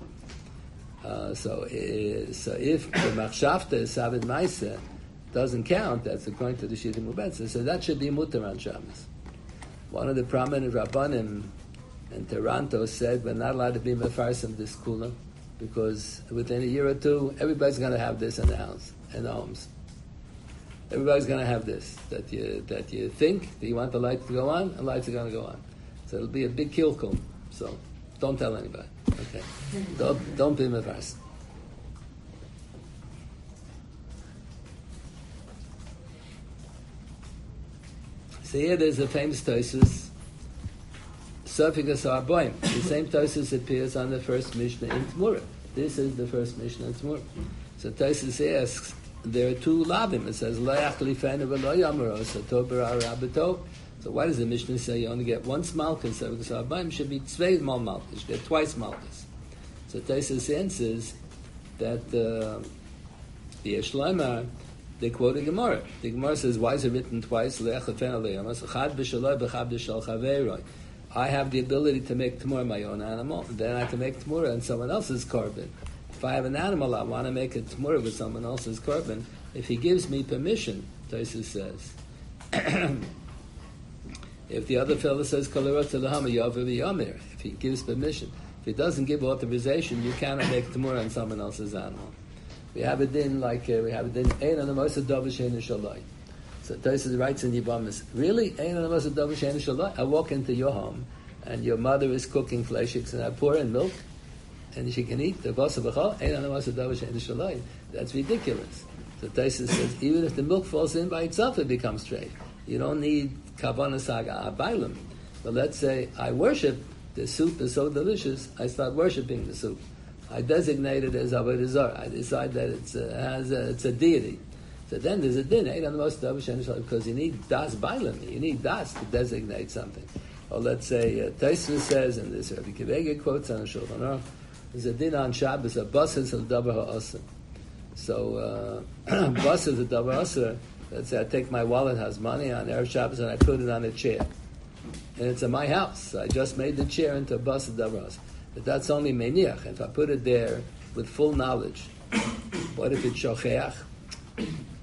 Uh, so, uh, so if the machshavta is Saved Maisa doesn't count, that's according to the Shita Mukubetzos. So that should be mutar on Shabbos. One of the prominent rabbanim in Toronto said we're not allowed to be mefarsim this kula because within a year or two everybody's going to have this in the house, in the homes. Everybody's going to have this that you that you think that you want the lights to go on, and lights are going to go on. So it'll be a big kilkum. So don't tell anybody. Okay. Don't, don't be mefarsim. So here there's a famous Tosfos, Sofikas Arboim. The same Tosfos appears on the first Mishnah in Tmura. This is the first Mishnah in Tmura. So Tosfos asks, there are two lavim. It says, Lo yachli feinu v'lo yamaro, sato b'ra rabbato. So why does the Mishnah say you only get one smalkus? Sofikas Arboim should be zwei mal malkus. You get twice malkus. So Tosfos answers that uh, the Yeshloimar, they quote a Gemara. The Gemara says, why is it written twice? I have the ability to make Tamura my own animal, then I can make Tamura on someone else's korban. If I have an animal, I want to make a Tamura with someone else's korban. If he gives me permission, Tosfos says, if the other fellow says, if he gives permission, if he doesn't give authorization, you cannot make Tamura on someone else's animal. We have a din like uh, we have a din ein on the most davar she'ein shalai. So Tosfos writes in Yibamis, really ein on the most davar she'ein shalai. I walk into your home and your mother is cooking fleshiks and I pour in milk and she can eat the vasa b'chal ein on the most davar she'ein shalai. That's ridiculous. So Tosfos says even if the milk falls in by itself, it becomes straight. You don't need kavanas ha'bailim. But let's say I worship the soup is so delicious, I start worshiping the soup. I designate it as Avodah Zarah. I decide that it's a, has a, it's a deity. So then there's a din, ain't on the most because you need das bailam, you need das to designate something. Or let's say uh, Tosfos says, and this Rabbi Kivege quotes on the Shulchan Aruch, there's a din on Shabbos, a bus is a davar ha'asr. So uh, bus is a davar ha'asr. Let's say I take my wallet, has money on Erev Shabbos, and I put it on a chair, and it's in my house. So I just made the chair into a bus of davar ha'asr. But that's only meniach. If I put it there with full knowledge, what if it's shocheach?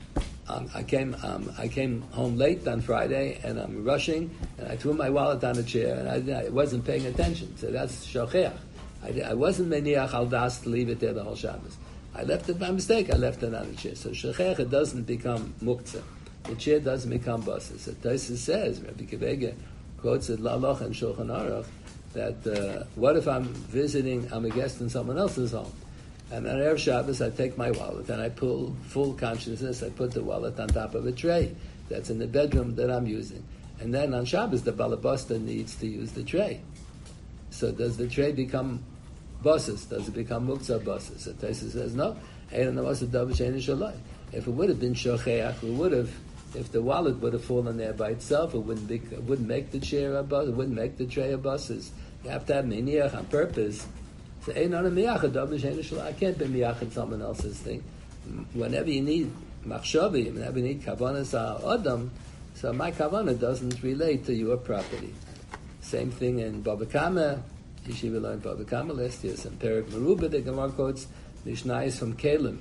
um, I came um, I came home late on Friday, and I'm rushing, and I threw my wallet on a chair, and I, I wasn't paying attention. So that's shocheach. I, I wasn't meniach al das to leave it there the whole Shabbos. I left it by mistake. I left it on the chair. So shocheach, it doesn't become muktzah. The chair doesn't become basis. So Tosfos says, Rabbi Kivega quotes it Laloch and Shulchan Aruch, that uh, what if I'm visiting, I'm a guest in someone else's home, and on Erev Shabbos I take my wallet and I pull full consciousness, I put the wallet on top of a tray that's in the bedroom that I'm using, and then on Shabbos the balabasta needs to use the tray. So does the tray become basis? Does it become muktzah basis? So Tosfos says no. If it would have been shocheach, we would have. If the wallet would have fallen there by itself, it wouldn't be, it wouldn't make the chair a bus, it wouldn't make the tray a buses. You have to have meniach on purpose. So ain't on a miyachad. I can't be miyachad someone else's thing. Whenever you need machshavi, whenever you need kavanas adam, so my kavana doesn't relate to your property. Same thing in Bava Kama. Yeshiva learned Bava Kama last year. Some Perek Meruba, the Gemara quotes Mishnayos from Kaleb.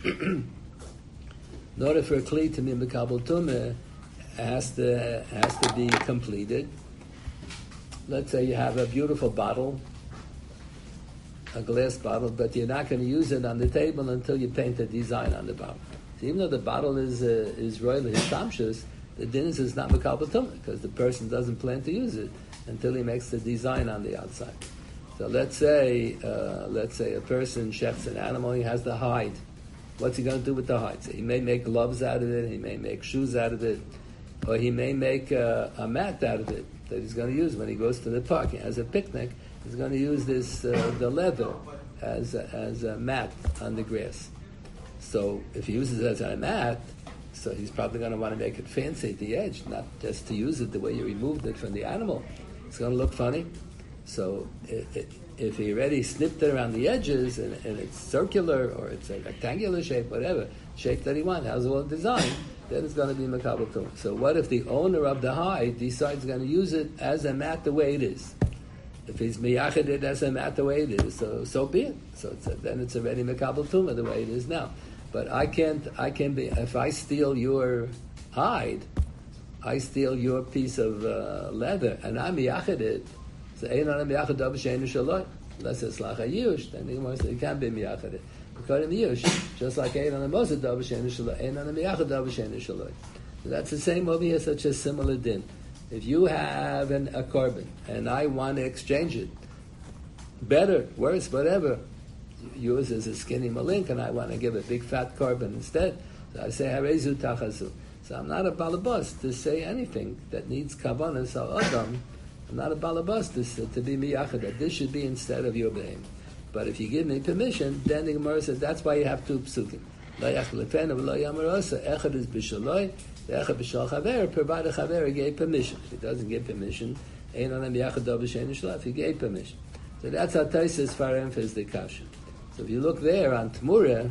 In order for a kli to be mekabel tumah, has to has to be completed. Let's say you have a beautiful bottle, a glass bottle, but you're not going to use it on the table until you paint a design on the bottle. So even though the bottle is uh, is royally histamshus, the din is not mekabel tumah because the person doesn't plan to use it until he makes the design on the outside. So let's say uh, let's say a person shechts an animal, he has the hide. What's he going to do with the hide? So he may make gloves out of it, he may make shoes out of it, or he may make uh, a mat out of it that he's going to use when he goes to the park. He has a picnic, he's going to use this uh, the leather as a, as a mat on the grass. So if he uses it as a mat, so he's probably going to want to make it fancy at the edge, not just to use it the way you removed it from the animal. It's going to look funny. So it, it, if he already snipped it around the edges and, and it's circular or it's a rectangular shape, whatever shape that he wants, has a well designed, then it's going to be mekabel tumah. So what if the owner of the hide decides going to use it as a mat the way it is? If he's miyachid it as a mat the way it is, so so be it. So it's a, then it's already mekabel tumah the way it is now. But I can't, I can be, if I steal your hide, I steal your piece of uh, leather and I miyachid it, so ein on a miyachad davar she'einu shaloi. Unless it's like a yush, then the Gemara says it can't be miyachad it. According to yush, just like ein on a mosad davar she'einu shaloi, ein on a miyachad davar she'einu shaloi. So that's the same over here, such a similar din. If you have an, a carbon and I want to exchange it, better, worse, whatever, yours is a skinny malink and I want to give a big fat carbon instead, so I say harezu tachazu. So I'm not a balabas to say anything that needs kavanas al adam. I'm not a balabas to, to be miyachad. This should be instead of your behem. But if you give me permission, then the Gemara says that's why you have two psukim. Lo yachlefenu v'lo yamarasa. Echad is b'shaloi, the echad b'shal chaver. Provided chaver gave permission. If he doesn't give permission, ein on a miyachad davar she'einu shaloi. If he gave permission, so that's how Tosfos farem is the kasha. So if you look there on Tmura,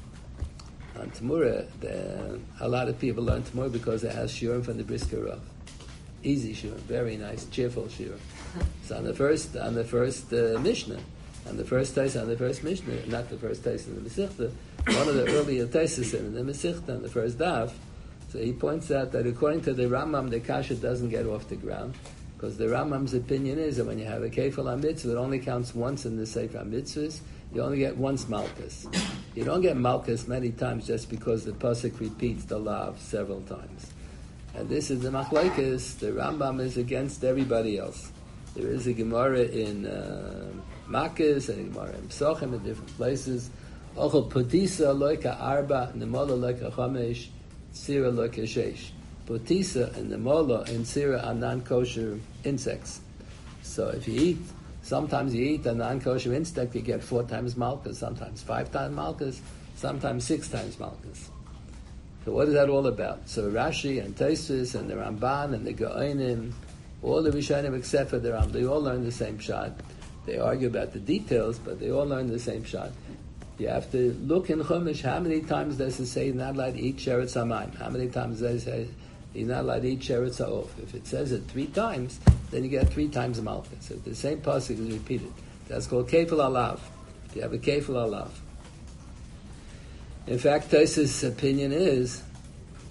on Tmura, the, a lot of people learn Tmura because they have shiurim from the Brisker Rav. Easy shiur, very nice, cheerful shiur. So on the first, on the first uh, Mishnah, on the first Tosfos, on the first Mishnah, not the first Tosfos in the Masechta, one of the earlier Tosfos in the Masechta, on the first daf. So he points out that according to the Rambam, the kasha doesn't get off the ground because the Rambam's opinion is that when you have a kefil mitzvah, it only counts once in the Sefer mitzvahs. You only get once malchus. You don't get malchus many times just because the pasuk repeats the lav several times. And this is the machlokes. The Rambam is against everybody else. There is a Gemara in uh, Makis and a Gemara in Psochim in different places. Ochel potisa loika arba, nemola loika chamesh, sira loika sheish. Potisa and nemola and sira are non-kosher insects. So if you eat, sometimes you eat a non-kosher insect, you get four times malchus, sometimes five times malchus, sometimes six times malchus. So what is that all about? So Rashi and Tosfos and the Ramban and the Gaonim, all the Rishonim except for the Ram, they all learn the same shot. They argue about the details, but they all learn the same shot. You have to look in Chumash, how many times does it say you're not allowed to eat sheretz hamayim? How many times does it say you're not allowed to eat sheretz ha'of? If it says it three times, then you get three times malchus. So the same pasuk is repeated. That's called kefil alav. If you have a kefil alav. In fact, Tosfos' opinion is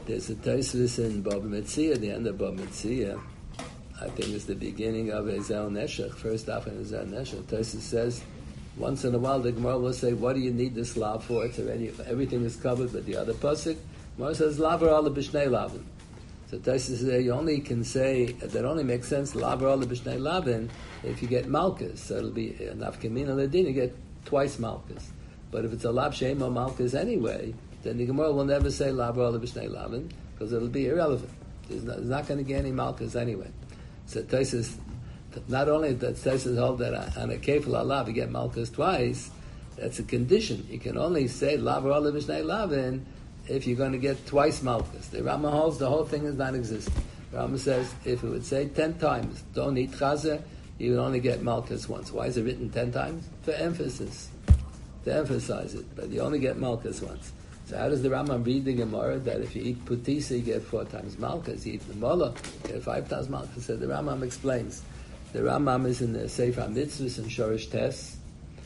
There's a Tosfos in Bava Metzia, the end of Bava Metzia. I think it's the beginning of Ezel Neshech, first off in Ezel Neshech. Tosfos says, once in a while the Gemara will say, what do you need this lav for? It's already, everything is covered, but the other pasuk, Gemara says, lavar ala b'shnei lavin. So Tosfos says, you only can say, that only makes sense, lavar ala b'shnei lavin, if you get malchus. So it'll be, nafkamina ledin, you get twice malchus. But if it's a lav shema malchus anyway, then the Gemara will never say lav ala b'shnei lavin, because it'll be irrelevant. There's not, not going to get any malchus anyway. So Tosfos, not only does Tosfos hold that on a kefil alav you get malchus twice, that's a condition. You can only say lav ala b'shnei lavin if you're going to get twice malchus. The Rama holds the whole thing is non-existent. The Rama says if it would say ten times, don't eat chazer, you would only get malchus once. Why is it written ten times? For emphasis. To emphasize it. But you only get malchus once. So how does the Rambam read the Gemara that if you eat putisa you get four times malchus, you eat the mola, you get five times malchus? So the Rambam explains. The Rambam is in the Sefer HaMitzvos and Shorish Tes.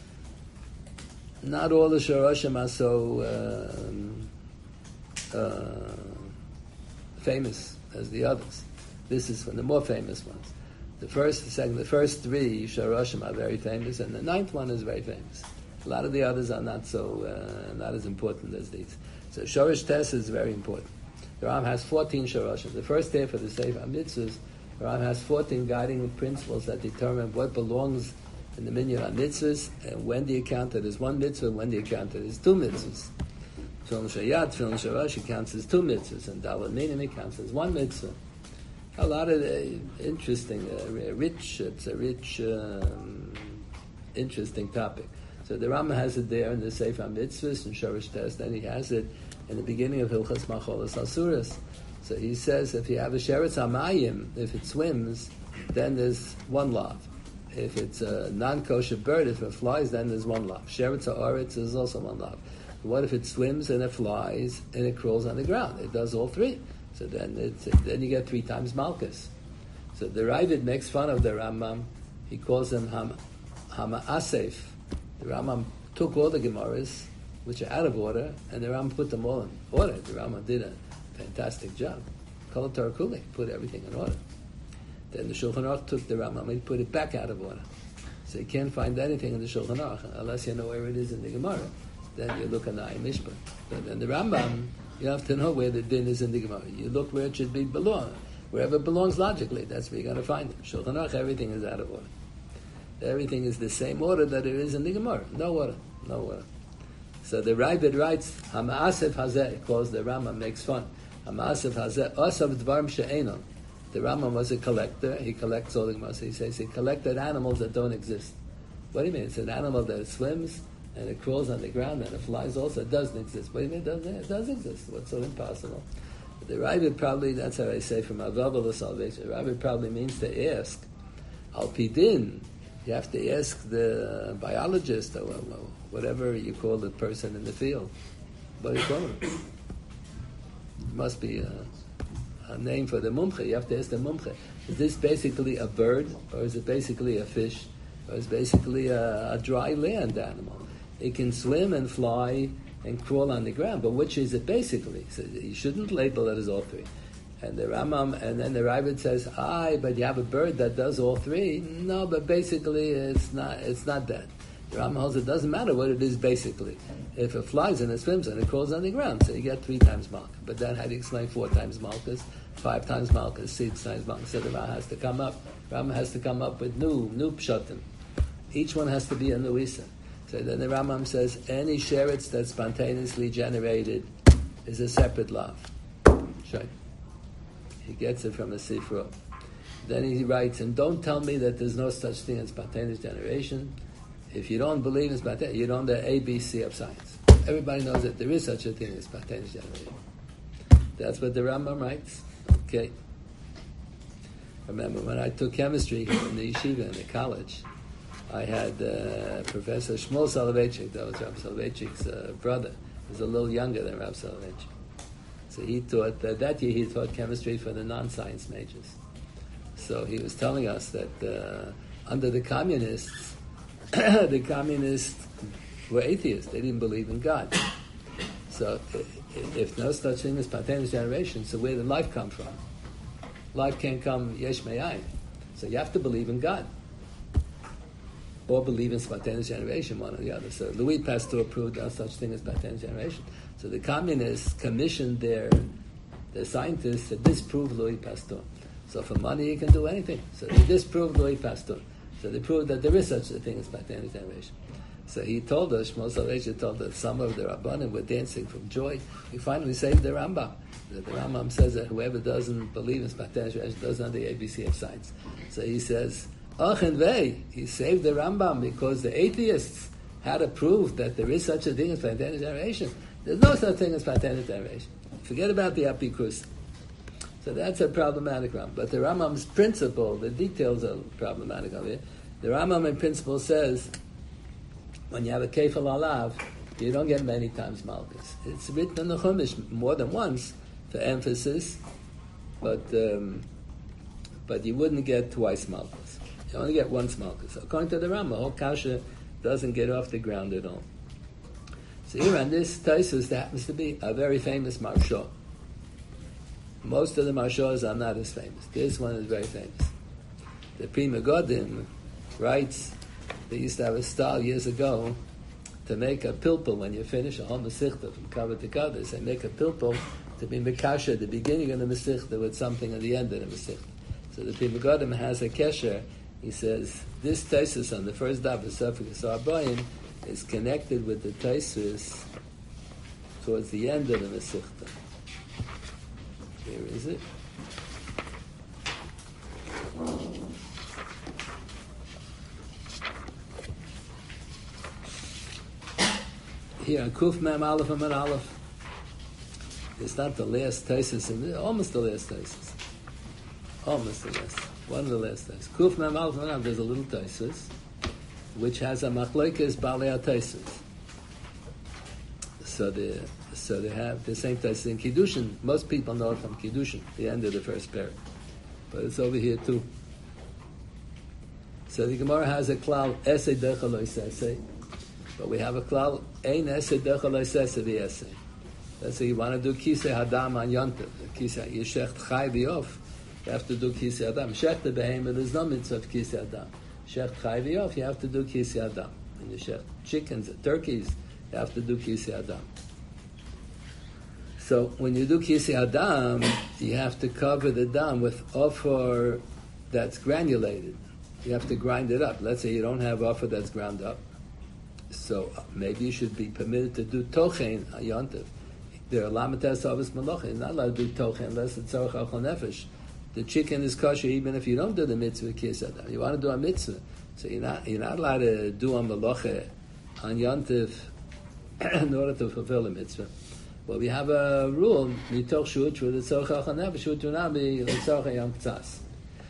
Not all the Shoroshim are so um, uh, famous as the others. This is one of the more famous ones. The first, the second, the first three Shoroshim are very famous, and the ninth one is very famous. A lot of the others are not so, uh, not as important as these. So Shorish Tes is very important. The Ram has fourteen Shoroshim. The first day for the Sefer HaMitzvos, the Ram has fourteen guiding principles that determine what belongs in the Minyan HaMitzvos, and when do you count it as one mitzvah, when do you count it as two mitzvahs. Tefillin Shayat, Tefillin Shorosh, it counts as two mitzvahs, and Daled Minim, it counts as one mitzvah. A lot of uh, interesting, uh, rich, it's a rich, um, interesting topic. So the Rambam has it there in the Sefer HaMitzvos and Shorish Tes, then he has it in the beginning of Hilchas Macholas Asuras. So he says if you have a Sheretz HaMayim, if it swims, then there's one lav. If it's a non-kosher bird, if it flies, then there's one lav. Sheretz HaOretz is also one lav. What if it swims and it flies and it crawls on the ground? It does all three. So then it's, then you get three times Malchus. So the Ravid makes fun of the Rambam. He calls them Ham, Hama Asef. The Rambam took all the Gemaras, which are out of order, and the Rambam put them all in order. The Rambam did a fantastic job. Kol Torah Kuli put everything in order. Then the Shulchan Aruch took the Rambam and put it back out of order. So you can't find anything in the Shulchan Aruch unless you know where it is in the Gemara. Then you look in the Mishpat. But in the Rambam, you have to know where the din is in the Gemara. You look where it should be belong. Wherever it belongs logically, that's where you're going to find it. Shulchan Aruch, everything is out of order. Everything is the same order that it is in the Gemara. No order. No order. So the Ravid writes, Hama'asef Hazeh, calls the Rambam, makes fun. Hama'asef Hazeh, Osav Dvarim She'enon. The Rambam was a collector. He collects all the Gemara. He says he collected animals that don't exist. What do you mean? It's an animal that swims and it crawls on the ground and it flies also. It doesn't exist. What do you mean it doesn't? It does exist. What's so impossible? The Ravid probably, that's how I say from Avav the salvation, the Ravid probably means to ask, Al Pidin, you have to ask the biologist or whatever you call the person in the field. What do you call him? It must be a, a name for the mumche. You have to ask the mumche. Is this basically a bird, or is it basically a fish, or is it basically a, a dry land animal? It can swim and fly and crawl on the ground, but which is it basically? So you shouldn't label it as all three. And the Rambam, and then the Ravid says, "Aye, but you have a bird that does all three." No, but basically, it's not. It's not that. The Rambam holds it doesn't matter what it is basically. If it flies and it swims and it crawls on the ground, so you get three times malchus. But then how do you explain four times malchus, five times malchus, six times malchus? So the Rambam has to come up. Rambam has to come up with new, new pshatim. Each one has to be a new isa. So then the Rambam says any sheretz that's spontaneously generated is a separate lav. Sure. He gets it from a sifra. Then he writes, and don't tell me that there's no such thing as spontaneous generation. If you don't believe in spontaneous, you don't know the A B C of science. Everybody knows that there is such a thing as spontaneous generation. That's what the Rambam writes. Okay. Remember, when I took chemistry in the yeshiva in the college, I had uh, Professor Shmuel Soloveitchik, that was Rav Soloveitchik's uh, brother. He was a little younger than Rav Soloveitchik. So he taught, uh, that year he taught chemistry for the non-science majors. So he was telling us that uh, under the communists, the communists were atheists. They didn't believe in God. So if no such thing as spontaneous generation, so where did life come from? Life can't come yesh me'ayin. So you have to believe in God. Or believe in spontaneous generation, one or the other. So Louis Pasteur proved no such thing as spontaneous generation. So the communists commissioned their, their scientists to disprove Louis Pasteur. So for money, you can do anything. So they disproved Louis Pasteur. So they proved that there is such a thing as spontaneous generation. So he told us, Shmuel Soloveitchik told us, some of the Rabbanim were dancing from joy. He finally saved the Rambam. The Rambam says that whoever doesn't believe in spontaneous generation doesn't have the A B C of science. So he says, Ach and Vei, he saved the Rambam because the atheists had to prove that there is such a thing as spontaneous generation. There's no such thing as spontaneous generation. Forget about the Apikus. So that's a problematic Rambam. But the Rambam's principle, the details are problematic of it. The Rambam in principle says, when you have a kefal alav, you don't get many times malchus. It's written in the Chumash more than once for emphasis, but um, but you wouldn't get twice malchus. You only get once malchus. So according to the Rambam, whole kasha doesn't get off the ground at all. So here on this Taisus, there happens to be a very famous Marsha. Most of the Marshas are not as famous. This one is very famous. The Prima Godim writes, they used to have a style years ago to make a pilpul when you finish a whole Mesichta from cover to cover. They make a pilpul to be Mekasha at the beginning of the Mesichta with something at the end of the Mesichta. So the Prima Godim has a kesher. He says, this Taisus on the first daf of Sofik Sarbayim is connected with the Taisus towards the end of the Mesichta. Here is it. Here on Kuf Mem Aleph and Aleph. It's not the last Taisus, in the, almost the last Taisus. Almost the last. One of the last Taisus. Kuf Mem Aleph and Aleph, there's a little Taisus, which has a Machlokes Balei Taisus. So the So they have the same Taisus in Kiddushin. Most people know it from Kiddushin, the end of the first parak. But it's over here too. So the Gemara has a klal, Esei Decha Lo Yisesei. But we have a klal, Ein Esei Decha Lo Yisesei V'Esei. Let's say you want to do Kisei Hadam on Yontif. Kisei Yeshecht Chai V'Yof. You have to do Kisei Hadam. Shecht the Behemoth, there's no mitzvah of Kisei Hadam. Shecht Chai V'Yof, you have to do Kisei Hadam. And you shecht chickens, turkeys, you have to do Kisei Hadam. So when you do Kisei Hadam, you have to cover the dam with offer that's granulated. You have to grind it up. Let's say you don't have offer that's ground up. So maybe you should be permitted to do tochen ayontiv. There are lamates avos malacha. You're not allowed to do tochen unless it's tzarech achal nefesh. The chicken is kosher even if you don't do the mitzvah Kisei Hadam. You want to do a mitzvah, so you're not you're not allowed to do a malacha on yontiv in order to fulfill the mitzvah. Well, we have a rule, mitoch shu'utru l'tzorech ha'achal nefesh, shu'utru nabi l'tzorech ha'yom k'tzas.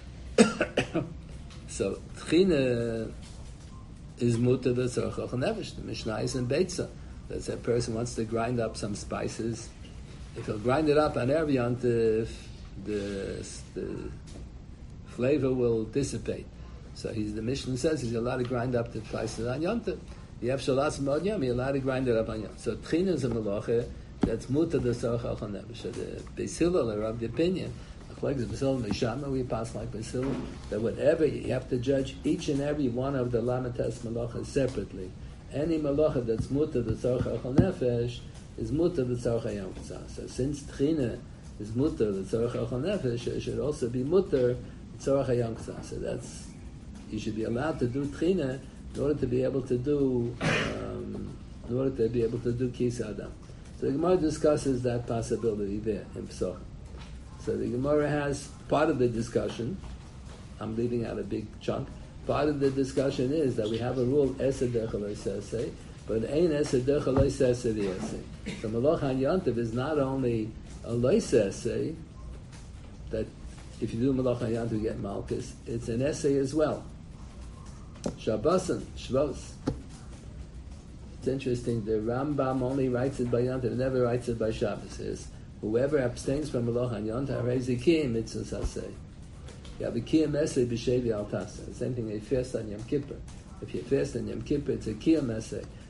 So, tchina is muter l'tzorech ha'achal nefesh. The Mishnah is in Beitza. Let's say a person wants to grind up some spices. If he'll grind it up on Erev Yontif, the, the flavor will dissipate. So he's, the Mishnah says he's allowed to grind up the spices on Yontif. You have shalas mod yom, you're allowed to grind it up on Yontif. So, tchina is a malacha. That's muta the tzarech ha'achal nefesh. So the Beis Hillel are of the opinion, like the Beis Hillel Meshama, we pass like Beis Hillel, that whatever you have to judge each and every one of the lamates malachas separately. Any malacha that's muta the tzarech ha'achal nefesh is muta the tzarech ha'yom k'tzas. So since tchina is muta the tzarech ha'achal nefesh, it should also be muta the tzarech ha'yom k'tzas. So that's you should be allowed to do tchina in order to be able to do um, in order to be able to do Kisei Hadam. So the Gemara discusses that possibility there in Pesach. So the Gemara has part of the discussion. I'm leaving out a big chunk. Part of the discussion is that we have a rule Esed Decha Lo Yisesei, but Ein Esed Decha Lo Yisesei V'Esei. So Malach HaYontiv is not only a Lo Yisesei, that if you do Malach HaYontiv you get Malchus, it's an essay as well. Shabbosin, Shvos. It's interesting, the Rambam only writes it by Yontif, never writes it by Shabbos. It says, whoever abstains from Malach HaYontiv, harei zikiyim mitzvah saseh. You have a kiyam esei b'shevi al tasa. The same thing, you fast on Yom Kippur. If you fast on Yom Kippur, it's a kiyam esei.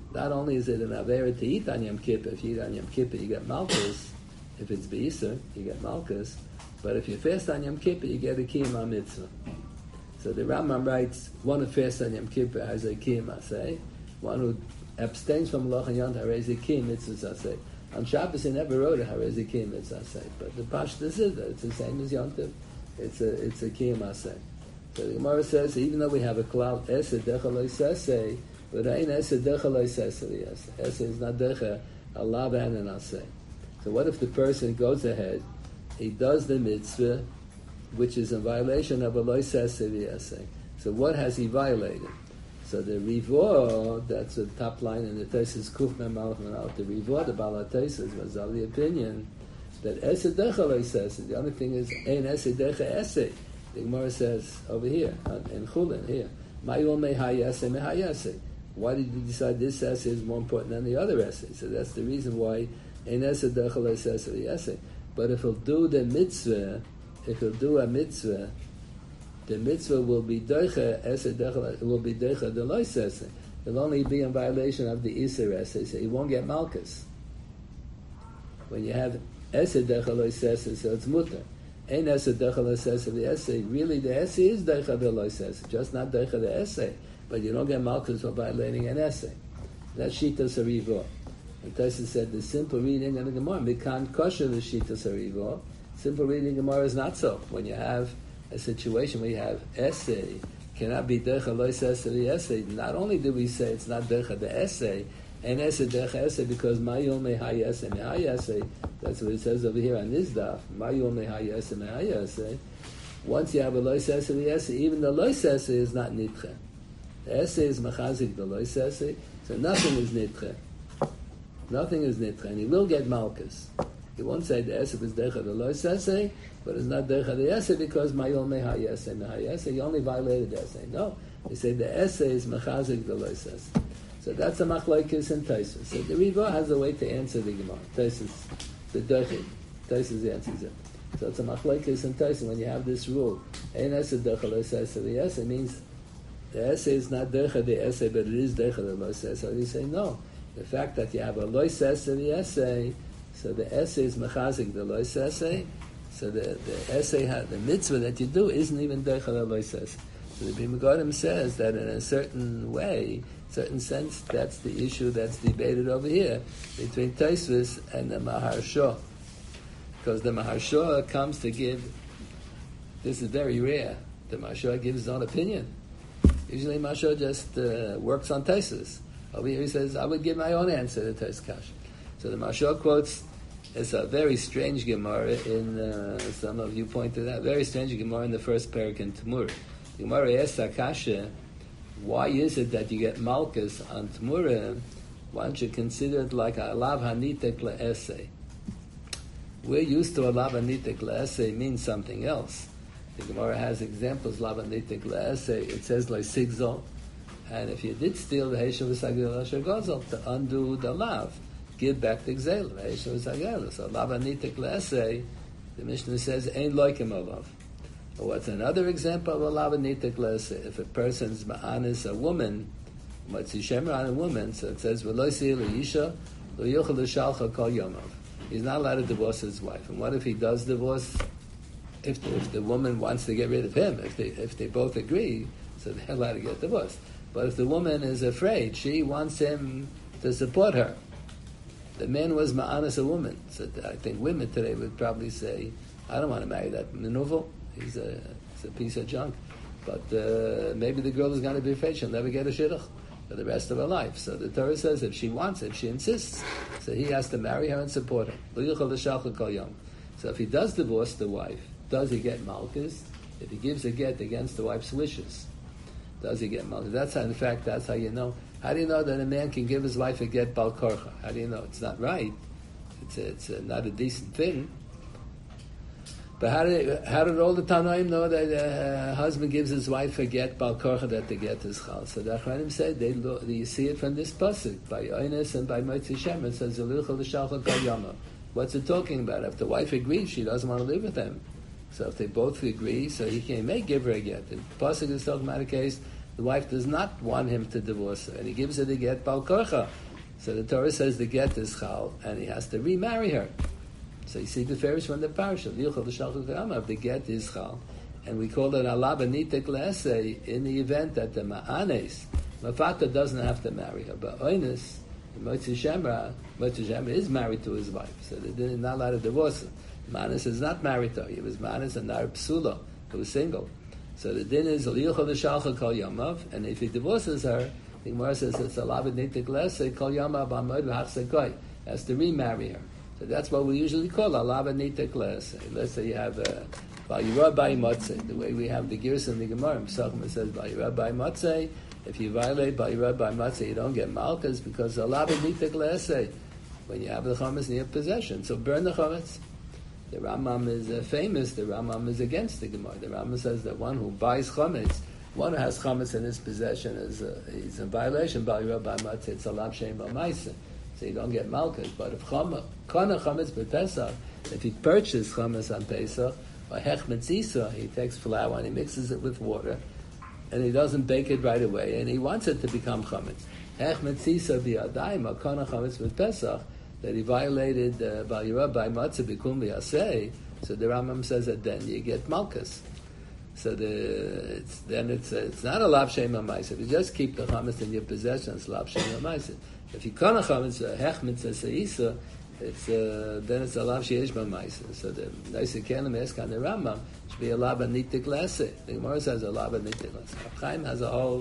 not only is it an avera to eat on Yom Kippur, if you eat on Yom Kippur, you get malchus. If it's Be'isr, you get malchus. But if you fast on Yom Kippur, you get a kiyum mitzvah. So the Rambam writes, one who fasts on Yom Kippur has a kiyum asay. One who abstains from Malach and Yom has a kiyum mitzvah asay. On Shabbos, he never wrote a harezi kiyum mitzvah asay. But the Pashtus is that it's the same as Yom Tov. It's a it's a kiyum asay. So the Gemara says, even though we have a klal esed decha lo sesei, but ain't esed decha lo sesei. Esed is not decha alav and an asay. So what if the person goes ahead, he does the mitzvah, which is in violation of a lo sesei asay. So what has he violated? So the Rivor, that's the top line in the Tesis Kuf Memalach Menal. The Rivor, the Baal HaTesis, was of the opinion that esed decha lo sesei. The only thing is ain't esed decha esed. The Gemara says over here in Chulin here, Mayol mehayase mehayase. Why did you decide this essay is more important than the other essay? So that's the reason why ein esed decha lo sesei the essay. But if he'll do the mitzvah, if he'll do a mitzvah, the mitzvah will be decha esed decha. It will be decha the lo sesei. It'll only be in violation of the iser essay, so he won't get malchus. When you have esed decha lo sesei, so it's mutter. Ein esed decha lo sesei the essay. Really, the essay is decha the lo sesei, just not decha the essay. But you don't get malchus for violating an essay. That's shitas harivor. And Tyson said the simple reading in the Gemara, mikan kosher the shitas harivor. Simple reading Gemara is not so. When you have a situation where you have essay, cannot be decha lo sesei the essay. Not only do we say it's not decha the essay, and esed decha essay because mayol mehayase mehayase. That's what it says over here on this daf. Mayol mehayase mehayase. Once you have a lo sesei the essay, even the lo sesei is not nitche. The essay is machazik the lo sesei, so nothing is nitche. Nothing is nitche, and he will get malchus. He won't say the essay is decha the lo sesei, but it's not decha the essay because mayol mehayase mehayase. He only violated the essay. No, he said the essay is machazik the lo sesei. So that's a machlokes in Taisus. So the Riva has a way to answer the Gemara. Taisus, the Dochid. Taisus answers it. So it's a machlokes in Taisus when you have this rule. Ein esed decha lo sesei the essay means the essay is not decha the essay, but it is decha the lo sesei. So you say no. The fact that you have a lo sesei the essay, so the essay is mechazik the lo sesei. So the, the essay, the mitzvah that you do isn't even decha the lo sesei. So the Bima Godim says that in a certain way, certain sense, that's the issue that's debated over here between Taisvis and the Maharsha. Because the Maharsha comes to give, this is very rare, the Maharsha gives his own opinion. Usually Maharsha just uh, works on Taisvis. Over here he says, I would give my own answer to Tais Kash. So the Maharsha quotes, it's a very strange Gemara in, uh, some of you pointed out, very strange Gemara in the first parak in Temurah. The Gemara asks Akasha, why is it that you get malchus on Temurah? Why don't you consider it like a alav hanitek le'esei? We're used to alav hanitek le'esei means something else. The Gemara has examples, alav hanitek le'esei. It says like sigzol, and if you did steal the heishav v'sagil asher gozel, to undo the lav, give back the gzeil, the heishav v'sagil. So alav hanitek le'esei, the Mishnah says, ain't like him alav. What's another example of a lavanitik lesser? If a person's ma'anis a woman, what's he shemer on a woman? So it says v'loisi leisha lo yochel l'shalcha kol yomav. He's not allowed to divorce his wife. And what if he does divorce? If the, if the woman wants to get rid of him, if they if they both agree, so they're allowed to get divorced. But if the woman is afraid, she wants him to support her. The man was ma'anis a woman. So I think women today would probably say, I don't want to marry that manuvel. He's a, he's a piece of junk. But uh, maybe the girl is going to be afraid she'll never get a shidduch for the rest of her life. So the Torah says if she wants it, if she insists, so he has to marry her and support her. So if he does divorce the wife, does he get malchus? If he gives a get against the wife's wishes, does he get malchus? That's how, in fact, that's how you know. How do you know that a man can give his wife a get bal korcha? How do you know? It's not right. It's, a, it's a, not a decent thing. But how did how did all the Tanoim know that a uh, husband gives his wife a get bal korcha that the get is chal? So the Achronim said they lo, you see it from this pasuk by Yonis and by Motzi Shem. It says Zelichel l'shalcha kol yama. What's it talking about? If the wife agrees, she doesn't want to live with him. So if they both agree, so he can may give her a get. The pasuk is talking about a case the wife does not want him to divorce her, and he gives her the get bal korcha. So the Torah says the get is chal, and he has to remarry her. So you see the farish from the parasha, the get is chal, and we call it alaba nitek le'esei in the event that the ma'anes, mafata doesn't have to marry her, but oinus, Motzi Shemra, Motzi Shemra is married to his wife, so they're not allowed to divorce her. Manas is not married to her. He was Manas and Nar Psula, who was single. So the din is Aliyucha l'shalcha kol yamav, and if he divorces her, the Gemara says it's a labed nitik lesei kol yamav b'amod v'hachsekoi. Has to remarry her. So that's what we usually call a labed nitik lesei. Let's say you have a Vayirah by Motzei, the way we have the Girs in the Gemara. Pesachim says Vayirah by Motzei. If you violate Vayirah by Motzei, you don't get malchus because a labed nitik lesei. When you have the chametz in your possession, so burn the chametz. The Rambam is uh, famous. The Rambam is against the Gemara. The Rambam says that one who buys chametz, one who has chametz in his possession, is uh, he's in violation. By Matzah, it's a lav shem b'maisa, so you don't get malchus. But if chametz, kana chametz b'Pesach, if he purchases chametz on Pesach, or hech metzisa, he takes flour and he mixes it with water, and he doesn't bake it right away, and he wants it to become chametz. Hech metzisa b'yadayim, or kana chametz b'Pesach, that he violated Vayirah by Matzah Bikum V'Yaseh, so the Rambam says that then you get Malchus. So the it's, then it's it's not a Lav Shem HaMaisa. If you just keep the chametz in your possession, it's Lav Shem HaMaisa. If you can't chametz Hech Mitzvah Seisa, it's uh, then it's a Lav Sheish HaMaisa. So the Neisei Kelim ask on the Rambam should be a Lav Nitik Leseh. The Gemara says a Lav Nitik Leseh. Chaim has a whole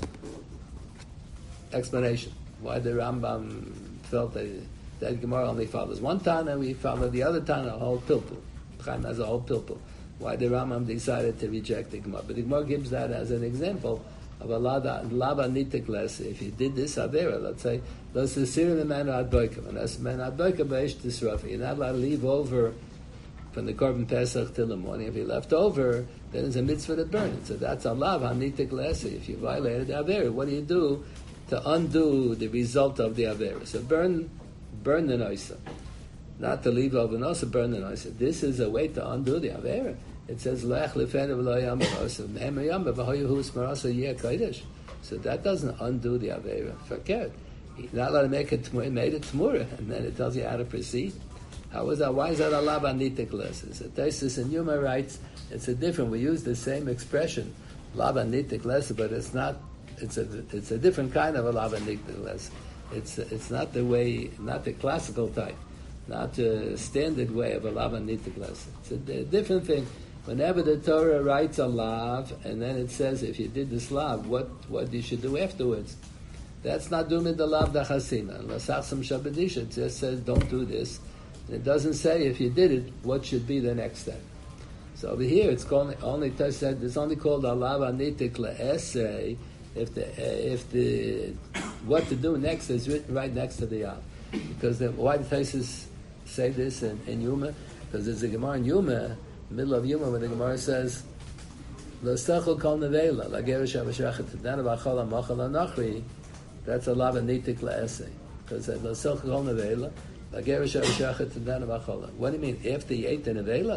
explanation why the Rambam felt that. That Gemara only follows one Tana, we follow the other Tana, a whole pilpul. Chaim has a whole pilpul. Why the Rambam decided to reject the Gemara. But the Gemara gives that as an example of a lava nitik leseh. If you did this avera, let's say, let's assume the man ad boikem, and that's man ad boikem b'esh tisrafi. You're not allowed to leave over from the Korban Pesach till the morning. If you left over, then it's a mitzvah to burn it. So that's a lava nitik leseh. If you violated the avera, what do you do to undo the result of the avera? So burn. Burn the noisa. Not to leave over the noisa, burn the noisa. This is a way to undo the avera. It says, Lech lefenu v'lo yam b'noisa, mehem yam b'vahoyu hu s'marasa yeh kodesh. So that doesn't undo the avera. Forget. You're not allowed to make it tmura, made it tmura, and then it tells you how to proceed. How is that? Why is that a lava nitik lesson? So Taisus and Yuma writes, it's a different, we use the same expression, lava nitik lesson, but it's not, it's a, it's a different kind of a lava nitik lesson. It's it's not the way, not the classical type, not the standard way of a lav and nitik lesson. It's a, a different thing. Whenever the Torah writes a lav, and then it says if you did this lav, what what you should do afterwards, that's not doing the lav dachasima. Unless Achsam Shabadisha, it just says don't do this. And it doesn't say if you did it, what should be the next step. So over here, it's called, only said it's only called a lav and nitik le'esei. If the uh, if the what to do next is written right next to the Yav, because the, why the Taisus say this in, in Yuma? Because there's a Gemara in Yuma, middle of Yuma, where the Gemara says, "Lo stachol kol nevela lagerish avashrachet tadana v'achol amachal anachri." That's a lava nitik laesei, because lo stachol kol nevela lagerish avashrachet tadana v'achol. What do you mean? After you ate the nevela,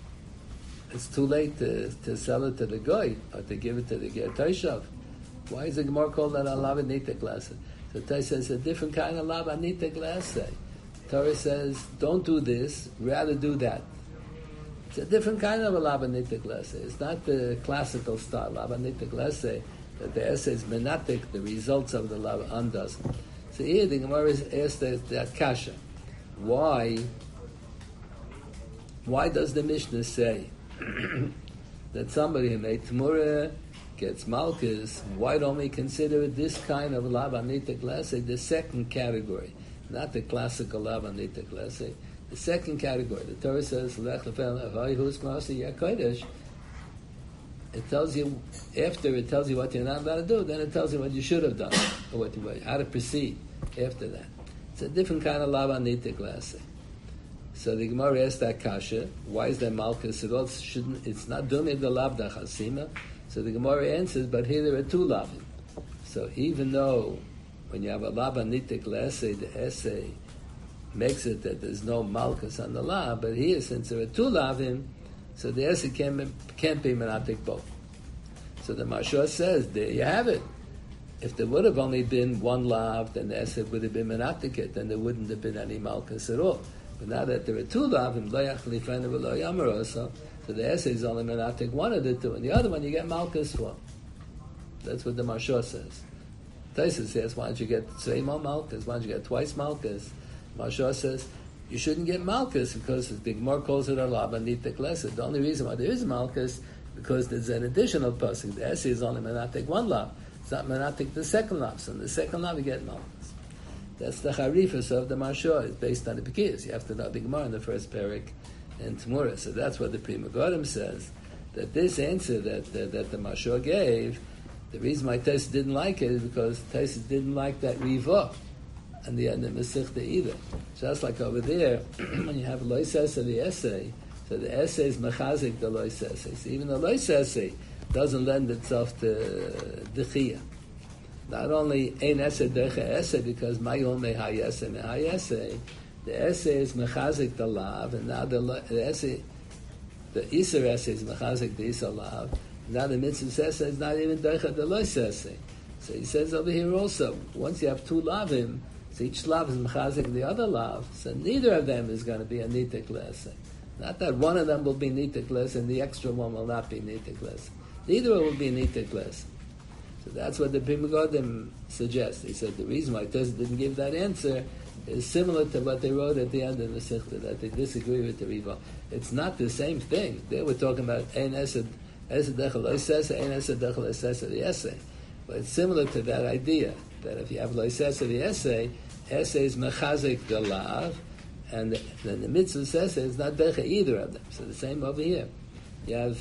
it's too late to, to sell it to the goy or to give it to the ger toshav. Why is the Gemara called that a lava nitik lesson? So Torah says a different kind of lava nitik lesson. Torah says don't do this, rather do that. It's a different kind of a lava nitik lesson. It's not the classical style lava nitik lesson that the essay is menatik, the results of the lava undoes. So here the Gemara is asked that, that kasha. Why? Why does the Mishnah say that somebody who made Tmurah gets malchus? Why don't we consider this kind of lava nitik lesson the second category, not the classical lava nitik lesson? The second category. The Torah says, "Lech lefel avayhus ma'aseh yeh kodesh." It tells you after it tells you what you're not allowed to do, then it tells you what you should have done or what you, how to proceed after that. It's a different kind of lava nitik lesson. So the Gemara asks that kasha. Why is there malchus? It also shouldn't. It's not doing the lav dachasima. So the Gemara answers, but here there are two lavim. So even though when you have a lav nitik lesei, the essay makes it that there's no malchus on the lav, but here since there are two lavim, so the essay can't, can't be menatik both. So the Mashal says, there you have it. If there would have only been one lav, then the essay would have been menatiket, then there wouldn't have been any malchus at all. But now that there are two lavim, so the essay is only menatik one of the two, and the other one you get malchus for. That's what the Mashal says. Taisus says, why don't you get say more malchus? Why don't you get twice malchus? Mashal says, you shouldn't get malchus because the Gemara calls it a lav and nitek lesser. The only reason why there is malchus because there's an additional pasuk. The essay is only menatik one lav. It's not menatik the second lav. So in the second lav you get malchus. That's the charifus of the Mashal. It's based on the Pekiyos. You have to know the Gemara in the first parak and Tmura. So that's what the Pri Megadim says. That this answer that that, that the Mashal gave, the reason why Taisus didn't like it is because Taisus didn't like that riva and the end of Masechta either. Just like over there, when you have loisese the essay, so the essay is mechazik the loisese. So even the loisese doesn't lend itself to dechia. Not only ein essay decha essay because mayom mehai essay mehai essay, the essay is mechazik the lav, and now the, the essay, the iser essay is mechazik the iser lav. Now the mitzvah essay is not even decha the loisese. So he says over here also, once you have two lavim, so each lav is mechazik the other lav, so neither of them is going to be a nitik lesson. Not that one of them will be nitik lesson and the extra one will not be nitik lesson. Neither will be nitik lesson. So that's what the Pri Megadim suggests. He said the reason why Taisus didn't give that answer is similar to what they wrote at the end of the Sechta, that they disagree with the Riva. It's not the same thing. They were talking about ein esed esed dechel loisese, ein esed dechel loisese the essay. But it's similar to that idea, that if you have loisese the essay, essay is mechazik the lav, and then the mitzvah says it's not decha either of them. So the same over here. You have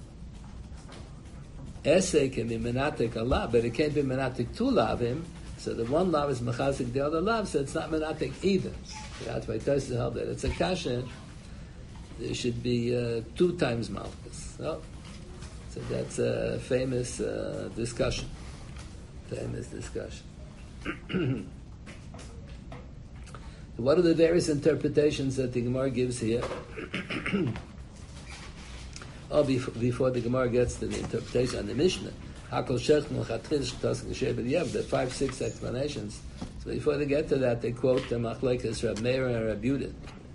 essay can be menatik a lav, but it can't be menatik two lavim. So the one lav is mechazik the other lav, so it's not menatik either. So that's why Taisus held that it's a kasha. There should be uh, two times malchus. So, so that's a famous uh, discussion. Famous discussion. What are the various interpretations that the Gemara gives here? Oh, before, before the Gemara gets to the interpretation on the Mishnah, Hakol Shechnu Chatchil Sh'Tas Gesher B'Diavad, there are five, six explanations. So before they get to that, they quote the Machlekes Rab Meir and Rab Yehuda.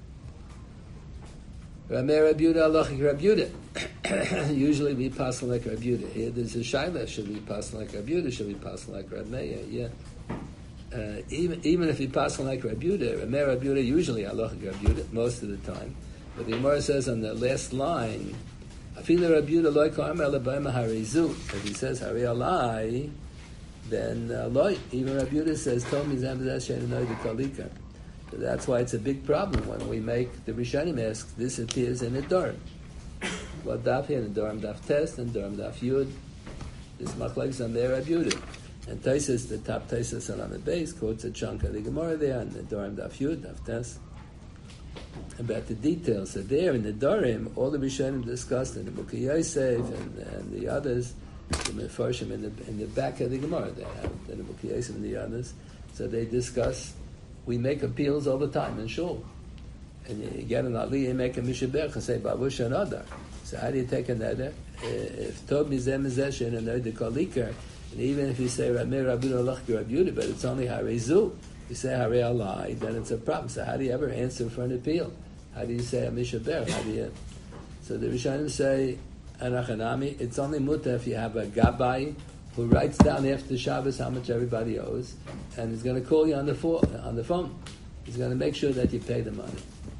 Rab Meir, Rab Yehuda, Halachic Rab Yehuda. Usually we pass like Rab Yehuda. Here there's a shaila: should we pass like Rab Yehuda? Should we pass like Rab Meir? Yeah. Uh, even even if you pass like Rab Yehuda, Rab Meir, Rab Yehuda, usually Halachic Rab Yehuda most of the time. But the Gemara says on the last line, Afila Rab Yehuda loy ka'amar lebayim harizu. If he says hari alai, then uh, loy. Even Rab Yehuda says Tom mizam zeh she'enoi dekalika. So that's why it's a big problem when we make the Rishonim ask. This appears in the Durham. What daf here in the Durham daf test and Durham daf yud. This machlekes on there Rab Yehuda. And Taisus, the top Taisus on the base, quotes a chunk of the Gemara there and the Durham daf yud daf test about the details. So there in the Durham, all the Rishonim discussed in the Book of Yosef and, and the others, the Mefarshim in the in the back of the Gemara. They have in the Book of Yosef and the others. So they discuss. We make appeals all the time in shul, and you, you get an aliyah, you make a mishaberach and say bavush another. So how do you take another? If tov mizeh mizeh she'en another kalikar, and even if you say Rameh Rabbeinu Lach Rabbeinu, but it's only Harezu, you say Harei Alai, then it's a problem. So how do you ever answer for an appeal? How do you say a mishaberach? How do you? So the Rishonim say Anachanami. It's only muta if you have a gabbai who writes down after Shabbos how much everybody owes, and he's going to call you on the phone. On the phone, he's going to make sure that you pay the money.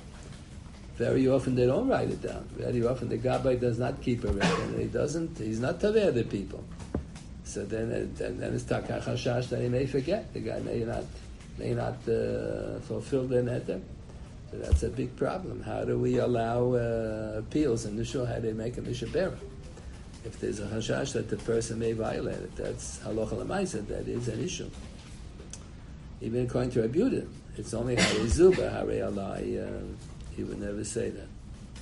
Very often they don't write it down. Very often the gabbai does not keep a record. He doesn't. He's not taveh the people. So then, then, then it's takach hashash that he may forget. The guy may not may not uh, fulfill the neder. So that's a big problem. How do we allow uh, appeals in the shul? How do they make a mishaberah? If there's a hashash that the person may violate it, that's halacha l'maisa, that is an issue. Even according to Rab Yehuda, it's only harei zuba, harei alai, uh, he would never say that.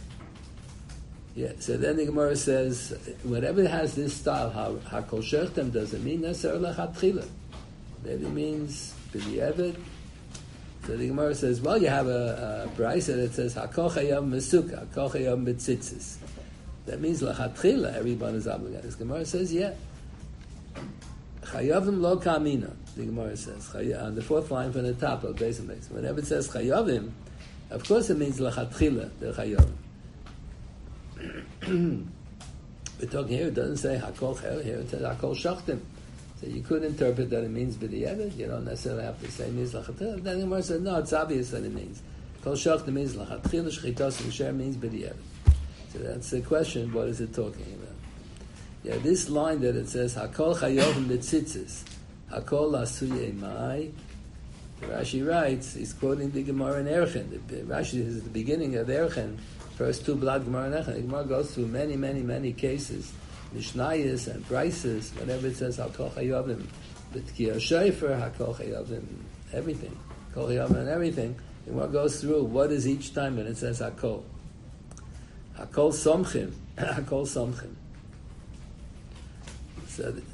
Yeah, so then the Gemara says, whatever has this style, hakol shechtem doesn't mean necessarily lechatchila. Maybe it means b'di'evet. So the Gemara says, well, you have a, a brayso that says hakol chayam mesukah, hakol chayam betzitzis. That means lachatchila, everyone is obligated. The Gemara says, yeah. Chayavim lo kamina, the Gemara says, on the fourth line from the top of Beis Hamikdash. Whenever it says chayavim, of course it means lachatchila, the chayavim. We're talking here, it doesn't say hakol chel, here it says hakol shachtim. So you could interpret that it means b'di'evet, you don't necessarily have to say it means lachatchila. Then the Gemara says, no, it's obvious that it means. Kol shachtim means lachatchila, shchitas v'sher means b'di'evet. So that's the question, what is it talking about? Yeah, this line that it says, Hakol chayovim b'tzitzis, Hakol asuye mai, Rashi writes, he's quoting the Gemara in Erchen. The, Rashi is at the beginning of Erchen, first two blood Gemara in Erchen. The Gemara goes through many, many, many cases, Mishnayos and Brises, whenever it says Hakol chayovim, b'tkiya shayfer, Hakol chayovim, everything, Hakol chayovim and everything. The Gemara goes through what is each time when it says Hakol. Hakol somchim, Hakol somchim. So the,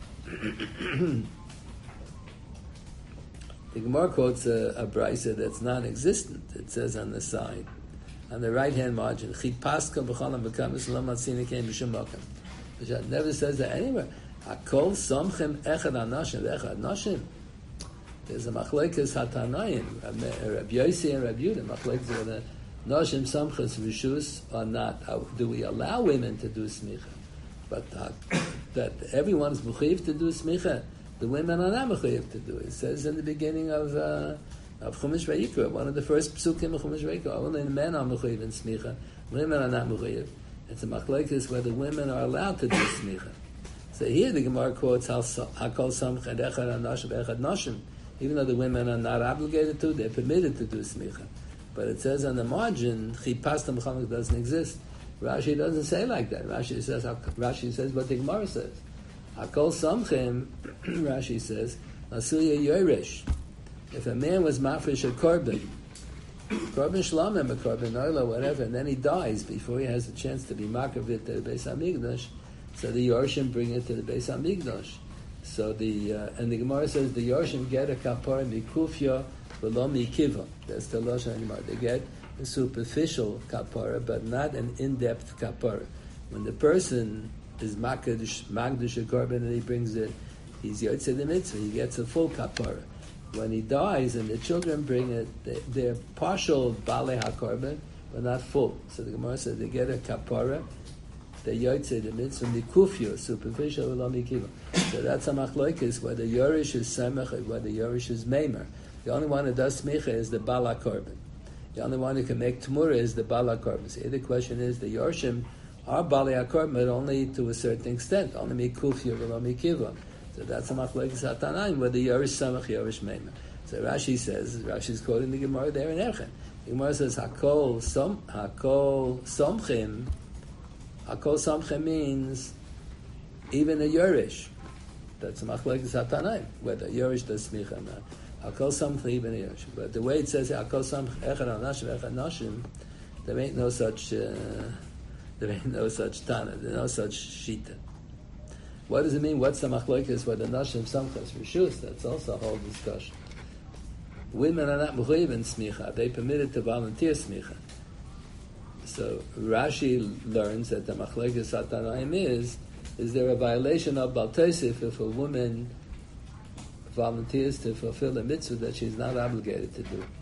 the Gemara quotes a, a brisa that's non-existent. It says on the side, on the right-hand margin, Chipaska b'cholam b'kamis lo matzina kein b'shum makom. Which it never says that anywhere. Hakol somchim echad anashim echad nashim. There's a machlekes hatanayim, Rabbi Yossi and Rabbi Yehuda, machlekes whether nashim samchas rishus or not. How, do we allow women to do smicha? But uh, that everyone's mechuyev to do smicha, the women are not mechuyev to do it. It says in the beginning of uh, of Chumash Vayikra, one of the first psukim of Chumash Vayikra, only the men are mechuyev in smicha, women are not mechuyev. It's a machlekes where the women are allowed to do smicha. So here the Gemara quotes Hakol Samcha Echad Anashim Echad Nashim, even though the women are not obligated to, they're permitted to do smicha. But it says on the margin, Chipastam B'cholam doesn't exist. Rashi doesn't say like that. Rashi says, Rashi says what the Gemara says. Hakol Samchim, Rashi says, Asuya Yoresh. If a man was mafresh a korban, korban shlamim, a korban oila, whatever, and then he dies before he has a chance to be makavit to the Beis Hamikdash, so the Yorshim bring it to the Beis Hamikdash. So the uh, and the Gemara says the Yorshim get a kapara mikufya v'lo mikiva. That's the Lashon Gemara. They get a superficial kapara, but not an in-depth kapara. When the person is makdish makdish a korban and he brings it, he's yotzei the mitzvah. He gets a full kapara. When he dies and the children bring it, they, they're partial balei hakorban, but not full. So the Gemara says they get a kapara. The yotzei the mitzvah mikufya, superficial v'lo mikiva. So that's a machlokes whether Yorish is semech or whether Yorish is meimer. The only one who does smicha is the bala korban. The only one who can make tmura is the bala korban. So the question is the Yorshim are bala korban, but only to a certain extent, only mikufya v'lo mikiva. So that's a machlokes hatanaim whether Yorish semech Yorish meimer. So Rashi says, Rashi is quoting the Gemara there in Erchen. The Gemara says hakol som hakol somchim. Hakol samchem means even a Yorish. That's a machlokes hatanaim whether Yorish does smicha or not. Hakol samchem even a Yorish. But the way it says hakol samchem echad anashim echad nashim, there ain't no such uh, there ain't no such tana. There's no such shita. What does it mean? What's the machlokes whether nashim samchas rishus? That's also a whole discussion. Women are not mechuyev in smicha. They permitted to volunteer smicha. So Rashi learns that the machlekes hatanaim is, is there a violation of Bal Tosef if a woman volunteers to fulfill a mitzvah that she's not obligated to do?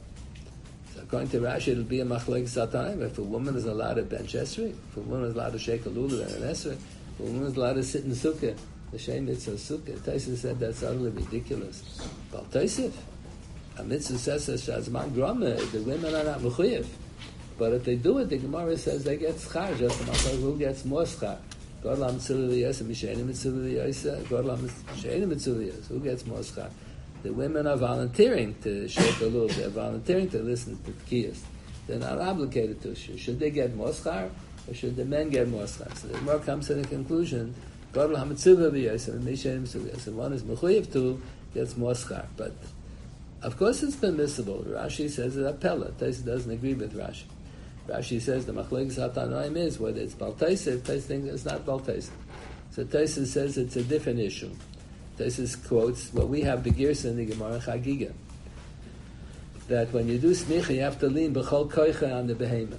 So according to Rashi, it'll be a machlekes hatanaim. If a woman is allowed to bench esrei, if a woman is allowed to shake a lulav and an esrei, if a woman is allowed to sit in sukkah, the shem mitzvah sukkah, Tosef said that's utterly ridiculous. Bal Tosef, a mitzvah says shazman grama, the women are not mechuyev. But if they do it, the Gemara says they get schar. Just like who gets more schar? God lam mitzvah liyos and mishenim mitzvah liyos. God lam mishenim mitzvah liyos. Who gets more schar? The women are volunteering to shake a lulav. They're volunteering to listen to tkiyas. They're not obligated to. Should they get more schar, or should the men get more schar? So the Gemara comes to the conclusion: God lam mitzvah liyos and mishenim mitzvah liyos. And one is mechuyev to gets more schar. But of course, it's permissible. Rashi says it's a pella. Tosef doesn't agree with Rashi. Rashi says the machlekes hatanaim is whether it's Bal Tosef. Tosef thinks it's not Bal Tosef. So Tosef says it's a different issue. Tosef quotes, well, we have the Girsa in the Gemara Chagiga, that when you do smicha, you have to lean b'chol koicha on the behemoth.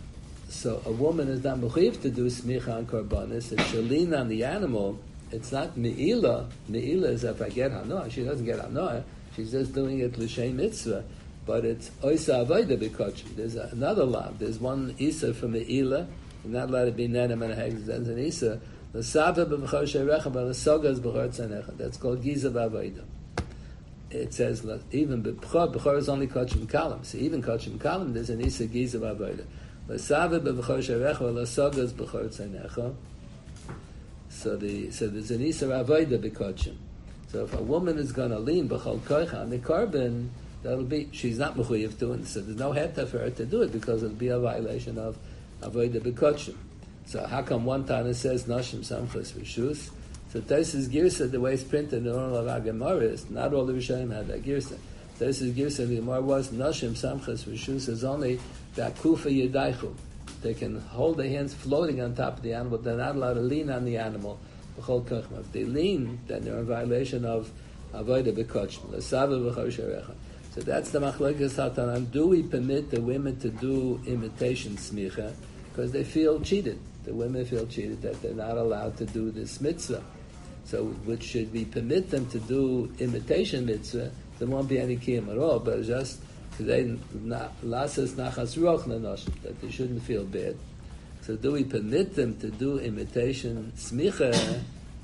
so a woman is not mechuyev to do smicha on korbanos. If she lean on the animal, it's not meila. Meila is if I get hanoah. She doesn't get hanoah. She's just doing it l'shem mitzvah. But it's oisa avoda b'kotchim. There's another law. There's one isa from meila. You're not allowed to be nenem and a hegz. There's an isa. L'sava b'mechor sherecha b'lesogas b'chor tzanecha. That's called giza b'avoda. It says even b'chor, b'chor is only kotchim kalam. So even kotchim kalam, there's an isa giza b'avoda. L'sava b'mechor sherecha b'lesogas b'chor tzanecha. So the so there's an isa avoda b'kotchim. So if a woman is going to lean b'chol koicha on the carbon, that'll be, she's not mechuyev doing it. So there's no heta for her to do it because it'll be a violation of avoda b'kotchim. So how come one Tana says nashim samchos v'shus? So Taisus Girsa, the way it's printed in all of our Gemara is, not all the Rishonim had that Girsa. Taisus Girsa, the Gemara was nashim samchos v'shus is only ba'kufa yedaichu. They can hold their hands floating on top of the animal. They're not allowed to lean on the animal. If they lean, then they're in violation of avoda b'kotchim. So that's the machlokes hatanan. Do we permit the women to do imitation smicha because they feel cheated? The women feel cheated that they're not allowed to do this mitzvah. So, which should we permit them to do imitation mitzvah? There won't be any kiyum at all, but just they lasas nachas ruach nanoshim, that they shouldn't feel bad. So do we permit them to do imitation smicha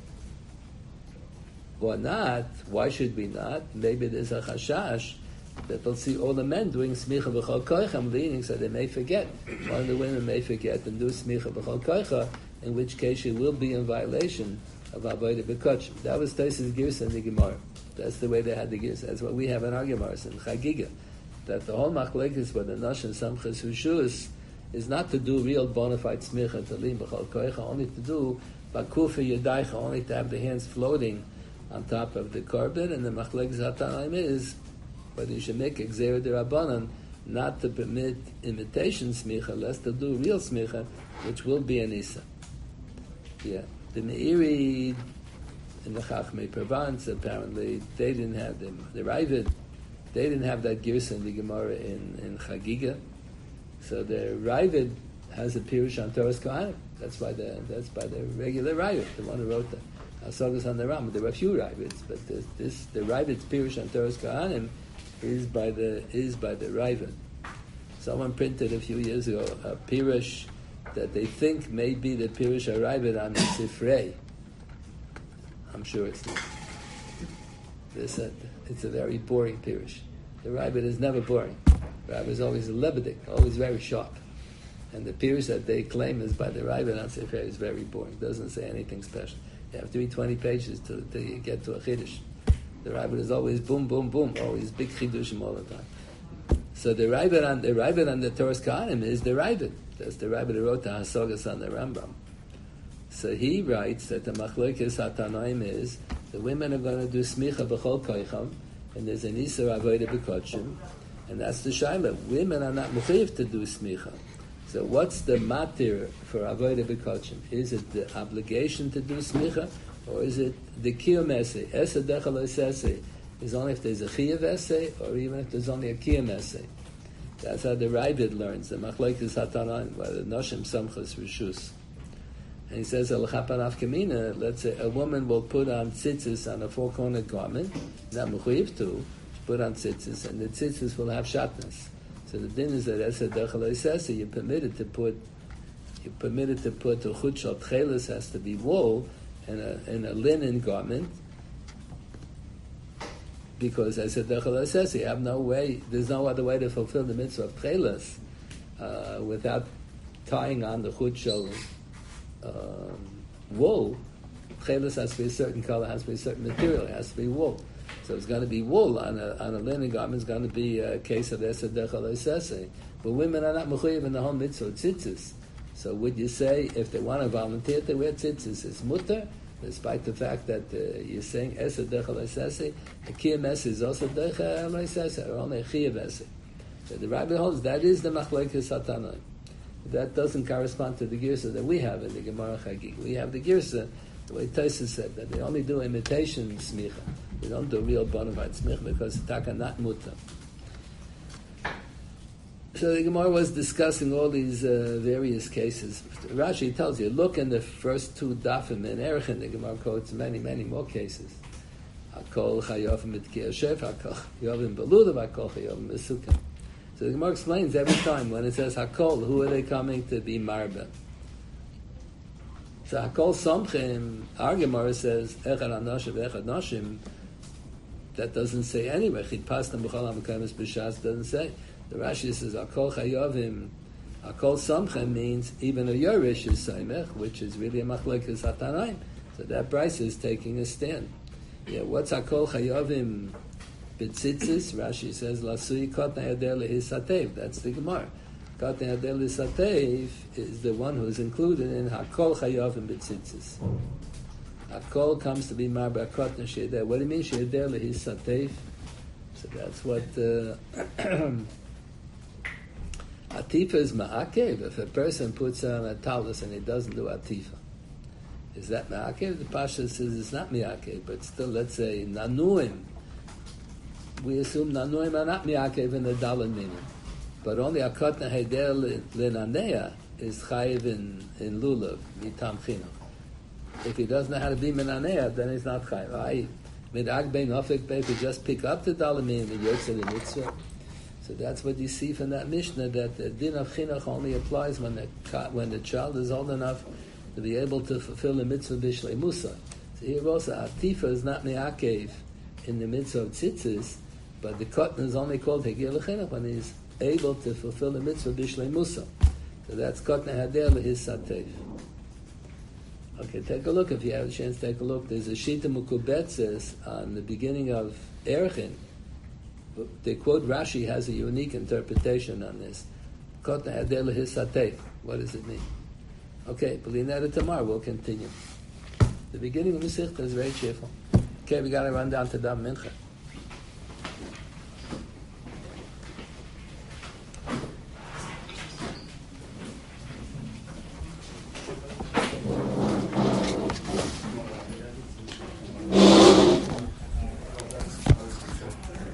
or not? Why should we not? Maybe there's a chashash that they'll see all the men doing smicha b'chol koicha, leaning, so they may forget. One of the women may forget and do smicha b'chol koicha, in which case she will be in violation of avodah b'kotchim. That was Taisus Girsa in the Gemara. That's the way they had the Girsa. That's what we have in our Gemaras in Chagiga. That the whole machlekes with the nashim samchos v'shus is not to do real bona fide smicha to lean b'chol koicha, only to do bakufa yedaicha, only to have the hands floating on top of the carbon, and the machlekes hatanaim is whether you should make exer d'Rabbanan not to permit imitation smicha, lest to do real smicha, which will be an isa. Yeah, the Meiri and the Chachmei Provence apparently they didn't have them. The Ravid, they didn't have that girsa in the Gemara in in Chagiga. So the Ravid has a pirush on Toras Kohanim. That's by the that's by the regular Ravid, the one who wrote the Hasagas on the Ram. There were a few Ravids, but this, this the Ravid's pirush on Toras Kohanim is by the is by the Ravid. Someone printed a few years ago a pirush that they think may be the pirush Ravid on the Sifrei. I'm sure it's not. This, uh, it's a very boring pirush. The Ravid is never boring. Rav is always a lebedik, always very sharp. And the pirush that they claim is by the Ravid on Sefer is very boring. Doesn't say anything special. You have to read twenty pages to, to get to a chiddush. The Ravid is always boom, boom, boom, always big chiddushim all the time. So the Ravid on the Ravid on the Toras Kohanim is the Ravid. That's the Ravid who wrote the Hasagas on the Rambam. So he writes that the machlokes hatanaim is the women are going to do smicha b'chol koicham, and there's an isur avodah b'kotchim. And that's the shaila. Women are not mechuyev to do smicha. So what's the matir for avodah b'kotchim? Is it the obligation to do smicha, or is it the kiyum essay? Esa dechal essay is only if there's a chiyuv essay, or even if there's only a kiyum essay. That's how the Ravid learns. The machlokes hatanaim by the noshim samchos rishus. And he says, Al-Chapanaf Kamina, let's say a woman will put on tzitzis on a four-cornered garment, not mechuyev to, put on tzitzis, and the tzitzis will have shatnez. So the din is that Esed Dechel Eisese, you're permitted to put, you're permitted to put a chut shel tchelis, has to be wool, in a, in a linen garment, because Esed Dechel Eisese, you have no way, there's no other way to fulfill the mitzvah of tchelis uh, without tying on the chut shel Um, wool. Chelis has to be a certain color, has to be a certain material, it has to be wool. So it's going to be wool on a on a linen garment. It's going to be a case of esed dechal esese. But women are not mechuyev in the whole mitzvah tzitzis. So would you say if they want to volunteer to wear tzitzis, it's mutter, despite the fact that uh, you're saying esed dechal esese, a kiyum es is also dechal esese, or only a chiyuv ese. So the Rabbi holds that is the machlokes hatanaim. That doesn't correspond to the girsa that we have in the Gemara Chagig. We have the girsa, the way Taisus said, that they only do imitation smicha. They don't do real bona fide smicha because it's taka not muta. So the Gemara was discussing all these uh, various cases. Rashi tells you, look in the first two dafim in Erechin, the Gemara quotes many, many more cases. Hakol chayovim mit kiyashef, hakol chayovim beludav, hakol chayovim besukim. So the Gemara explains every time when it says hakol, who are they coming to be marba? So hakol somchim, our Gemara says echad anoshim, echad noshim. That doesn't say anywhere. Chid pastam b'chol ha'mekamis b'shas doesn't say. The Rashi says hakol chayovim, hakol somchim means even a yorish is saimech, which is really a machlekes hatanaim. So that Bryce is taking a stand. Yeah, what's hakol chayovim b'tzitzis? Rashi says lasui kotnei adel lehisatev. That's the Gemara. Kotnei adel lehisatev is the one who is included in hakol chayovim b'tzitzis. Hakol comes to be marba kotnei she'eder. What do you mean she'eder lehisatev? So that's what uh, atifa is ma'akev. If a person puts on a talus and he doesn't do atifa, is that ma'akev? The Pasha says it's not ma'akev, but still, let's say nanuim. We assume nanuim are not ma'akev in the dalan meaning, but only a kotna heder lenanea is chayiv in in lulav mitam chinuch. If he doesn't know how to be menanea, then he's not chayiv. I midag bein ofik bein to just pick up the dalan meaning and yotze the mitzvah. So that's what you see from that Mishnah, that the din of chinuch only applies when the when the child is old enough to be able to fulfill the mitzvah bishlei musa. So here also, atifa is not me'akev in the mitzvah of tzitzis, but the cotton is only called hegir l'chinuch when he's able to fulfill the mitzvah bishlei musa. So that's cotton hader le'his satev. Okay, take a look. If you have a chance, take a look. There's a shita mukubetzes on the beginning of Erechin. They quote Rashi has a unique interpretation on this. Kotna hader le'his satev. What does it mean? Okay, Belinetta tomorrow we'll continue. The beginning of Masechta is very cheerful. Okay, we got to run down to Dam Mincha.